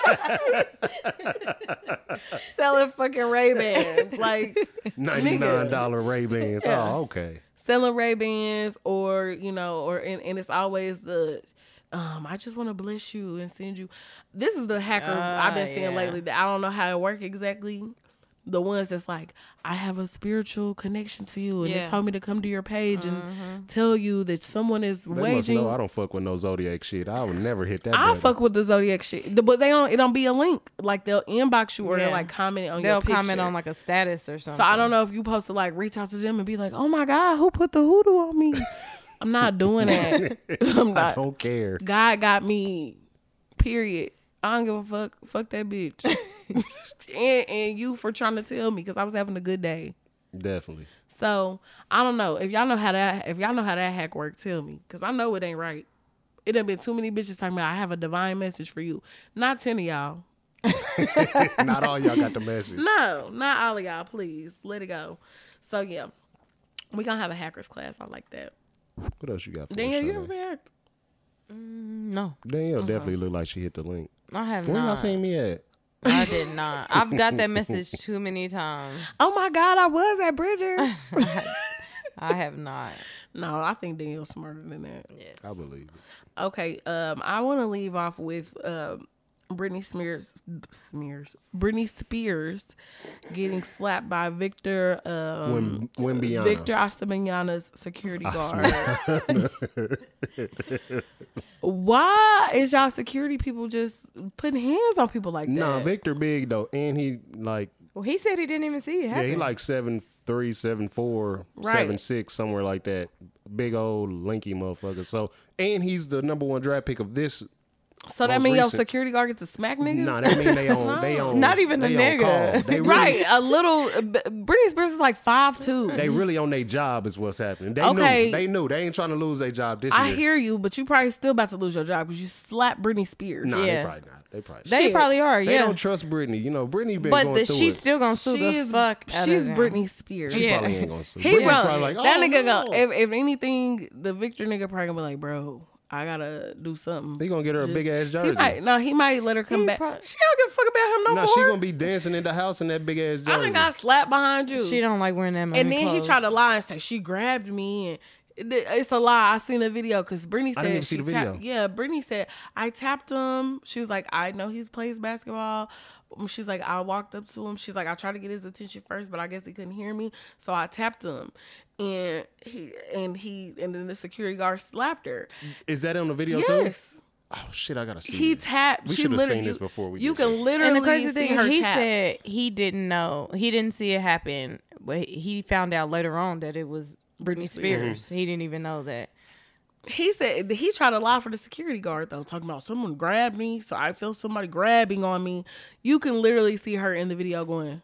Selling fucking Ray Bans, like
ninety-nine dollar Ray Bans.
Yeah.
Oh, okay.
selling Ray Bans, or you know, or and, and it's always the. Um, I just want to bless you and send you. This is the hacker
Ah,
I've been seeing
yeah.
lately. That I don't know how it work exactly. The ones that's like, I have a spiritual connection to you, and
Yeah.
it told me to come to your page and tell you that someone is
They must
waging.
know I don't fuck with no Zodiac shit. I would never hit that
I
button.
fuck with the Zodiac shit, but they don't. It don't be a link. Like they'll inbox you or
Yeah.
they'll like comment on
They'll
your picture.
comment on like a status or something.
So I don't know if you supposed to like reach out to them and be like, "Oh my God, who put the hoodoo on me?" I'm not doing that. I'm
I
not.
don't care.
God got me. Period. I don't give a fuck. Fuck that bitch. and and you for trying to tell me because I was having a good day.
Definitely.
So I don't know if y'all know how that if y'all know how that hack work. Tell me because I know it ain't right. It done been too many bitches talking about I have a divine message for you. Not ten of y'all.
Not all y'all got the message.
No, not all of y'all. Please let it go. So yeah, we gonna have a hackers class. I like that.
What else you got for
Danielle,
us,
you
Shanae?
ever been hacked?
No,
Danielle definitely looked like she hit the link.
I have
Where y'all
not.
seen me at?
I did not. I've got that message too many times.
Oh my God, I was at Bridgers.
I have not.
No, I think Danielle's smarter than that.
Yes.
I believe it.
Okay, um, I want to leave off with um, Britney Spears, Smears, Britney Spears getting slapped by Victor, um,
Wim, Wimbiana.
Victor Ostamanana's security guard. Why is y'all security people just putting hands on people like that?
Nah, Victor big though, and he like
Well, he said he didn't even see it
yeah,
happen.
he like seven three, seven four,
Right.
seven six, somewhere like that. Big old lanky motherfucker. So and he's the number one draft pick of this.
So that
most
means your
recent-
security guard gets to smack niggas?
Nah, that mean they on they on
Not even a
they on
nigga.
call. They really,
Right, a little. uh, B- Britney Spears is like five two.
They really on their job is what's happening. They
Okay.
knew. They knew. They ain't trying to lose their job this
I
year.
hear you, but you probably still about to lose your job because you slapped Britney Spears.
Nah, they
Yeah.
probably not. They probably.
They
Shit.
probably are,
They
yeah.
don't trust Britney. You know, Britney been
But
going
the,
through
she's
it.
still gonna sue
She
the
is
fuck out
She's
of them.
Britney Spears.
She
Yeah.
probably ain't gonna sue.
He
Britney's
wrote
probably like, oh,
that nigga.
no.
Go, if, if anything, the Victor nigga probably gonna be like, bro, I gotta do something.
They gonna get her a
Just-
big ass
He
jersey.
might, no, he might let her come
He
back.
prob-
She don't give a fuck about him no
Nah,
more.
she gonna be dancing in the house in that big ass jersey.
I done got slapped behind you.
She don't like wearing that many
and then he
clothes.
tried to lie and say she grabbed me and it- it's a lie. I seen the video because Brittany said
I didn't even see
she
the
tapped-
video.
yeah, Brittany said I tapped him. She was like, I know he plays basketball. She's like, I walked up to him. She's like, I tried to get his attention first, but I guess he couldn't hear me, so I tapped him. And he and he and then the security guard slapped her.
Is that on the video
Yes.
too? Oh shit! I gotta see.
He
this.
tapped.
We
she
should have
literally,
seen this before we.
You
did
can
this.
literally
And the crazy
see
thing,
her
he
tap.
said he didn't know. He didn't see it happen, but he found out later on that it was Britney Spears. He didn't even know that.
He said he tried to lie for the security guard though, talking about someone grabbed me, so I feel somebody grabbing on me. You can literally see her in the video going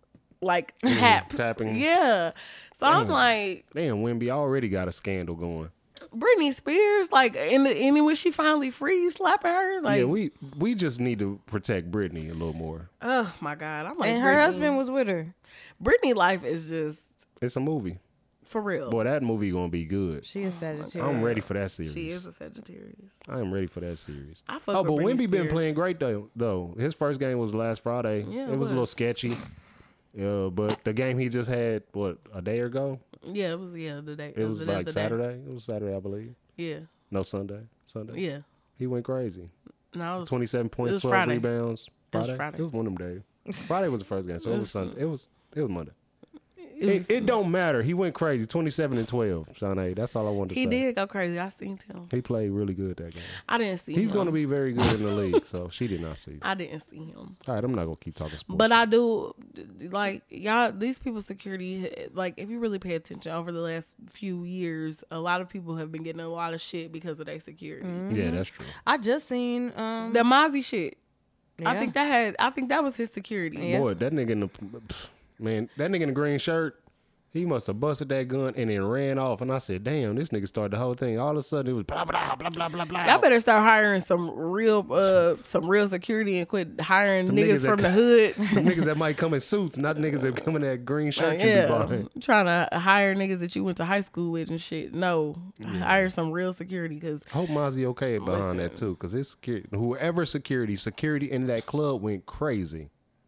like taps,
tapping.
Yeah. So I'm like,
Damn, Wimby already got a scandal going.
Britney Spears, like, and and when she finally free, you slapping her, like,
yeah, we we just need to protect Britney a little more.
oh my god, I'm like,
And her
Britney.
husband was with her.
Britney life is just
It's a movie.
for real.
Boy, that movie gonna be good.
She is Sagittarius.
I'm ready for that series.
She is a Sagittarius.
I am ready for that series.
I fuck
Oh,
with
but
Britney
Wimby been
Spears.
playing great though. Though his first game was last Friday.
Yeah,
it,
it
was,
was.
a little sketchy. Yeah, but the game he just had, what, a day ago?
Yeah, it was yeah the day.
It was
the
like
other day.
Saturday. It was Saturday, I believe.
Yeah,
No, Sunday. Sunday.
yeah.
He went crazy.
No, it was
twenty-seven
it
points,
was
twelve
Friday.
rebounds.
It was
Friday.
Friday.
It was one of them days. Friday was the first game, so it was Sunday. It was it was Monday.
It
It,
was-
it don't matter. He went crazy. twenty-seven and twelve. Sean A. That's all I wanted to
he
say.
did go crazy. I seen him.
He played really good that game.
I didn't see.
He's
him.
going to be very good in the league. So she did not see.
I didn't see him.
All right, I'm not gonna keep talking sports.
But I do like y'all. These people's security, like if you really pay attention over the last few years, a lot of people have been getting a lot of shit because of their security.
yeah, that's true.
I just seen um
The Mozzie shit. I
Yeah.
think that had. I think that was his security.
Yeah.
Boy, that nigga in the pff, man, that nigga in the green shirt, he must have busted that gun and then ran off. And I said, damn, this nigga started the whole thing. All of a sudden, it was blah blah blah blah blah blah.
Y'all better start hiring some real, uh, some real security and quit hiring
Some
niggas,
niggas
from
that-
the hood.
Some niggas that might come in suits, not niggas that come in that green shirt you be
yeah,
buying.
trying to hire niggas that you went to high school with and shit. No, hire some real security because
Hope Mozzie okay behind that
Listen.
too, because his security, whoever security, security in that club went crazy.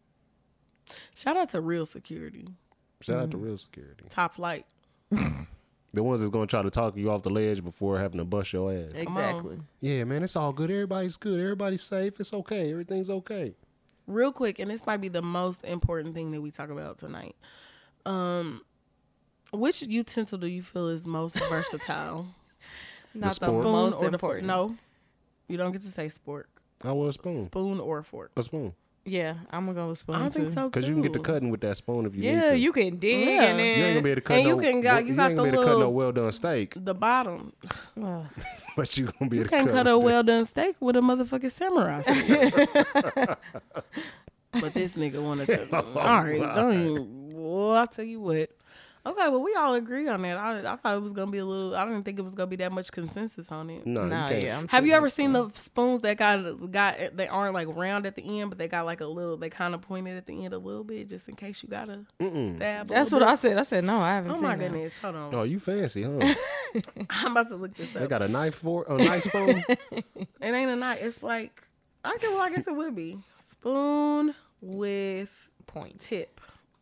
shout out to real security,
Shout out to real security,
top flight.
the ones that's gonna try to talk you off the ledge before having to bust your ass.
exactly.
Yeah, man, it's all good. Everybody's good. Everybody's safe. It's okay. Everything's okay.
Real quick, and this might be the most important thing that we talk about tonight. Um, which utensil do you feel is most versatile?
Not the,
spoon
most
or the fork?
important.
No, you don't get to say sport.
I want a spoon.
Spoon or fork?
A spoon.
Yeah, I'm gonna go with spoon
I think
too.
so too.
Because you can get to cutting with that spoon if you need
Yeah,
to.
you can dig
Yeah.
and then
You ain't gonna be able to cut
And
no.
you can got- you got
ain't
the
gonna be able to cut no
little-
well done steak,
The bottom.
Well,
but you gonna be
You
able to
can't
cut
cut a
with that.
well done steak with a motherfucking samurai sword. But this nigga wanted to. All right, don't even. Well, I'll tell you what. Okay, well, we all agree on that. I, I thought it was gonna be a little. I didn't think it was gonna be that much consensus on it.
No,
nah,
you can't.
yeah. I'm
Have you
choosing
ever
spoon.
seen the spoons that got got they aren't like round at the end, but they got like a little. They kind of pointed at the end a little bit, just in case you gotta stab. a
That's what
little
I
bit.
said. I said no, I haven't
Oh
seen
my
that.
goodness! Hold on,
Oh, you fancy, huh?
I'm about to look this
They
up.
got a knife for a knife spoon.
It ain't a knife. It's like I can. Well, I guess it would be spoon with
Point.
tip.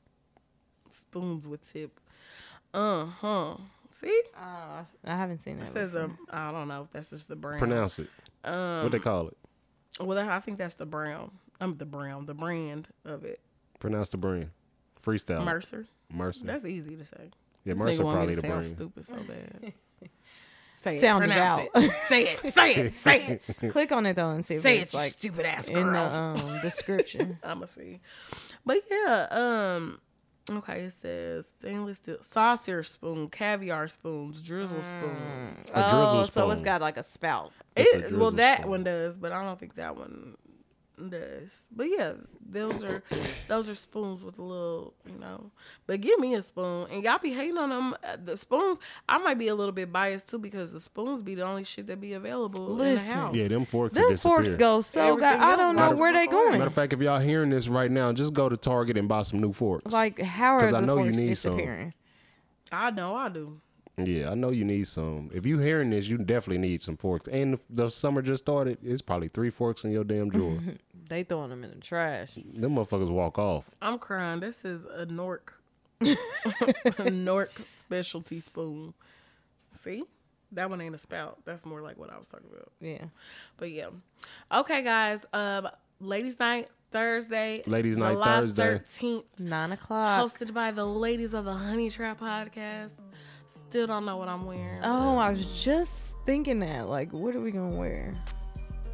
Spoons with tip. Uh huh. See,
Uh, I haven't seen that.
it says
before.
um. I don't know if that's just the brand.
Pronounce it.
Um,
what they call it?
Well, that, I think that's the brown. I'm the brown. The brand of it.
Pronounce the brand. Freestyle.
Mercer.
Mercer.
That's easy to say.
yeah,
This
Mercer
nigga want me
probably
to
the
sound
brand.
stupid so bad. Say
Sound
it.
it
Pronounce
out.
it. Say it. Say it. Say it.
Click on it though and see if
Say
it's
it. You
like
stupid ass
in the
girl.
um, description.
I'ma see. But yeah, um, okay, it says stainless steel saucer spoon, caviar spoons, drizzle spoons.
A drizzle
Oh, so it's
spoon.
got like a spout.
It's a
It, well,
drizzle
that
spoon.
one does, but I don't think that one does. But yeah, those are those are spoons with a little, you know. But give me a spoon, and y'all be hating on them. uh, The spoons, I might be a little bit biased too because the spoons be the only shit that be available in the
Listen.
house.
Yeah, them forks.
Them
will
forks
disappear.
go so
Everything
good. I
else
don't know
matters
where they
for fun.
going.
Matter of fact, if y'all hearing this right now, just go to Target and buy some new forks.
Like, how are
'Cause I
the
know you
forks
need some.
disappearing?
I know, I do.
Yeah, I know you need some. If you hearing this, you definitely need some forks. And the, the summer just started. It's probably three forks in your damn drawer.
They throwing them in the trash.
Them motherfuckers walk off.
I'm crying. This is a Nork, a Nork specialty spoon. See, that one ain't a spout. That's more like what I was talking about.
Yeah.
But yeah, okay, guys. Um, ladies' night Thursday.
Ladies' night
July
Thursday.
thirteenth.
Nine o'clock.
Hosted by the ladies of the Honey Trap podcast. Still don't know what I'm wearing.
Oh, I was just thinking that. Like, what are we gonna wear?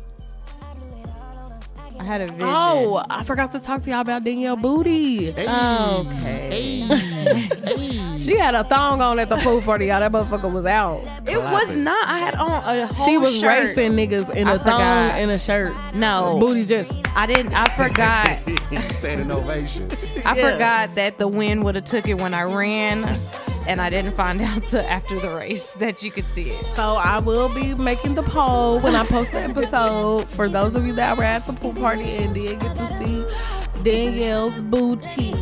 had a vision.
Oh, I forgot to talk to y'all about Danielle Booty.
Okay.
She had a thong on at the pool party, y'all. That motherfucker was out.
It was not. I had on a whole
She was
shirt.
racing niggas in
I
a thong
forgot.
and a shirt.
No.
Booty just.
I didn't. I forgot.
Standing ovation.
I
Yeah.
forgot that the wind would have took it when I ran, and I didn't find out till after the race that you could see it.
So I will be making the poll when I post the episode. For those of you that were at the pool party and did get to see Danielle's booty.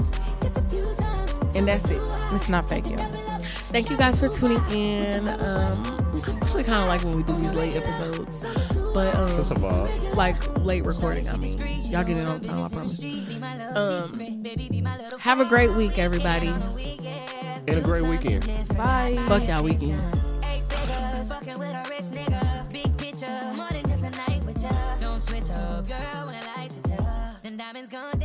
And that's it.
It's not fake, y'all.
Thank you guys for tuning in. Um, I actually kind of like when we do these late episodes, but um,
That's a vibe.
like late recording. I mean, y'all get it on time. I promise. Um, have a great week, everybody.
And a great weekend.
Bye.
Fuck y'all weekend.
Fucking with a rich nigga, big picture, more than just a night with ya. Don't switch up, girl, when I light it up. Them diamonds gone down.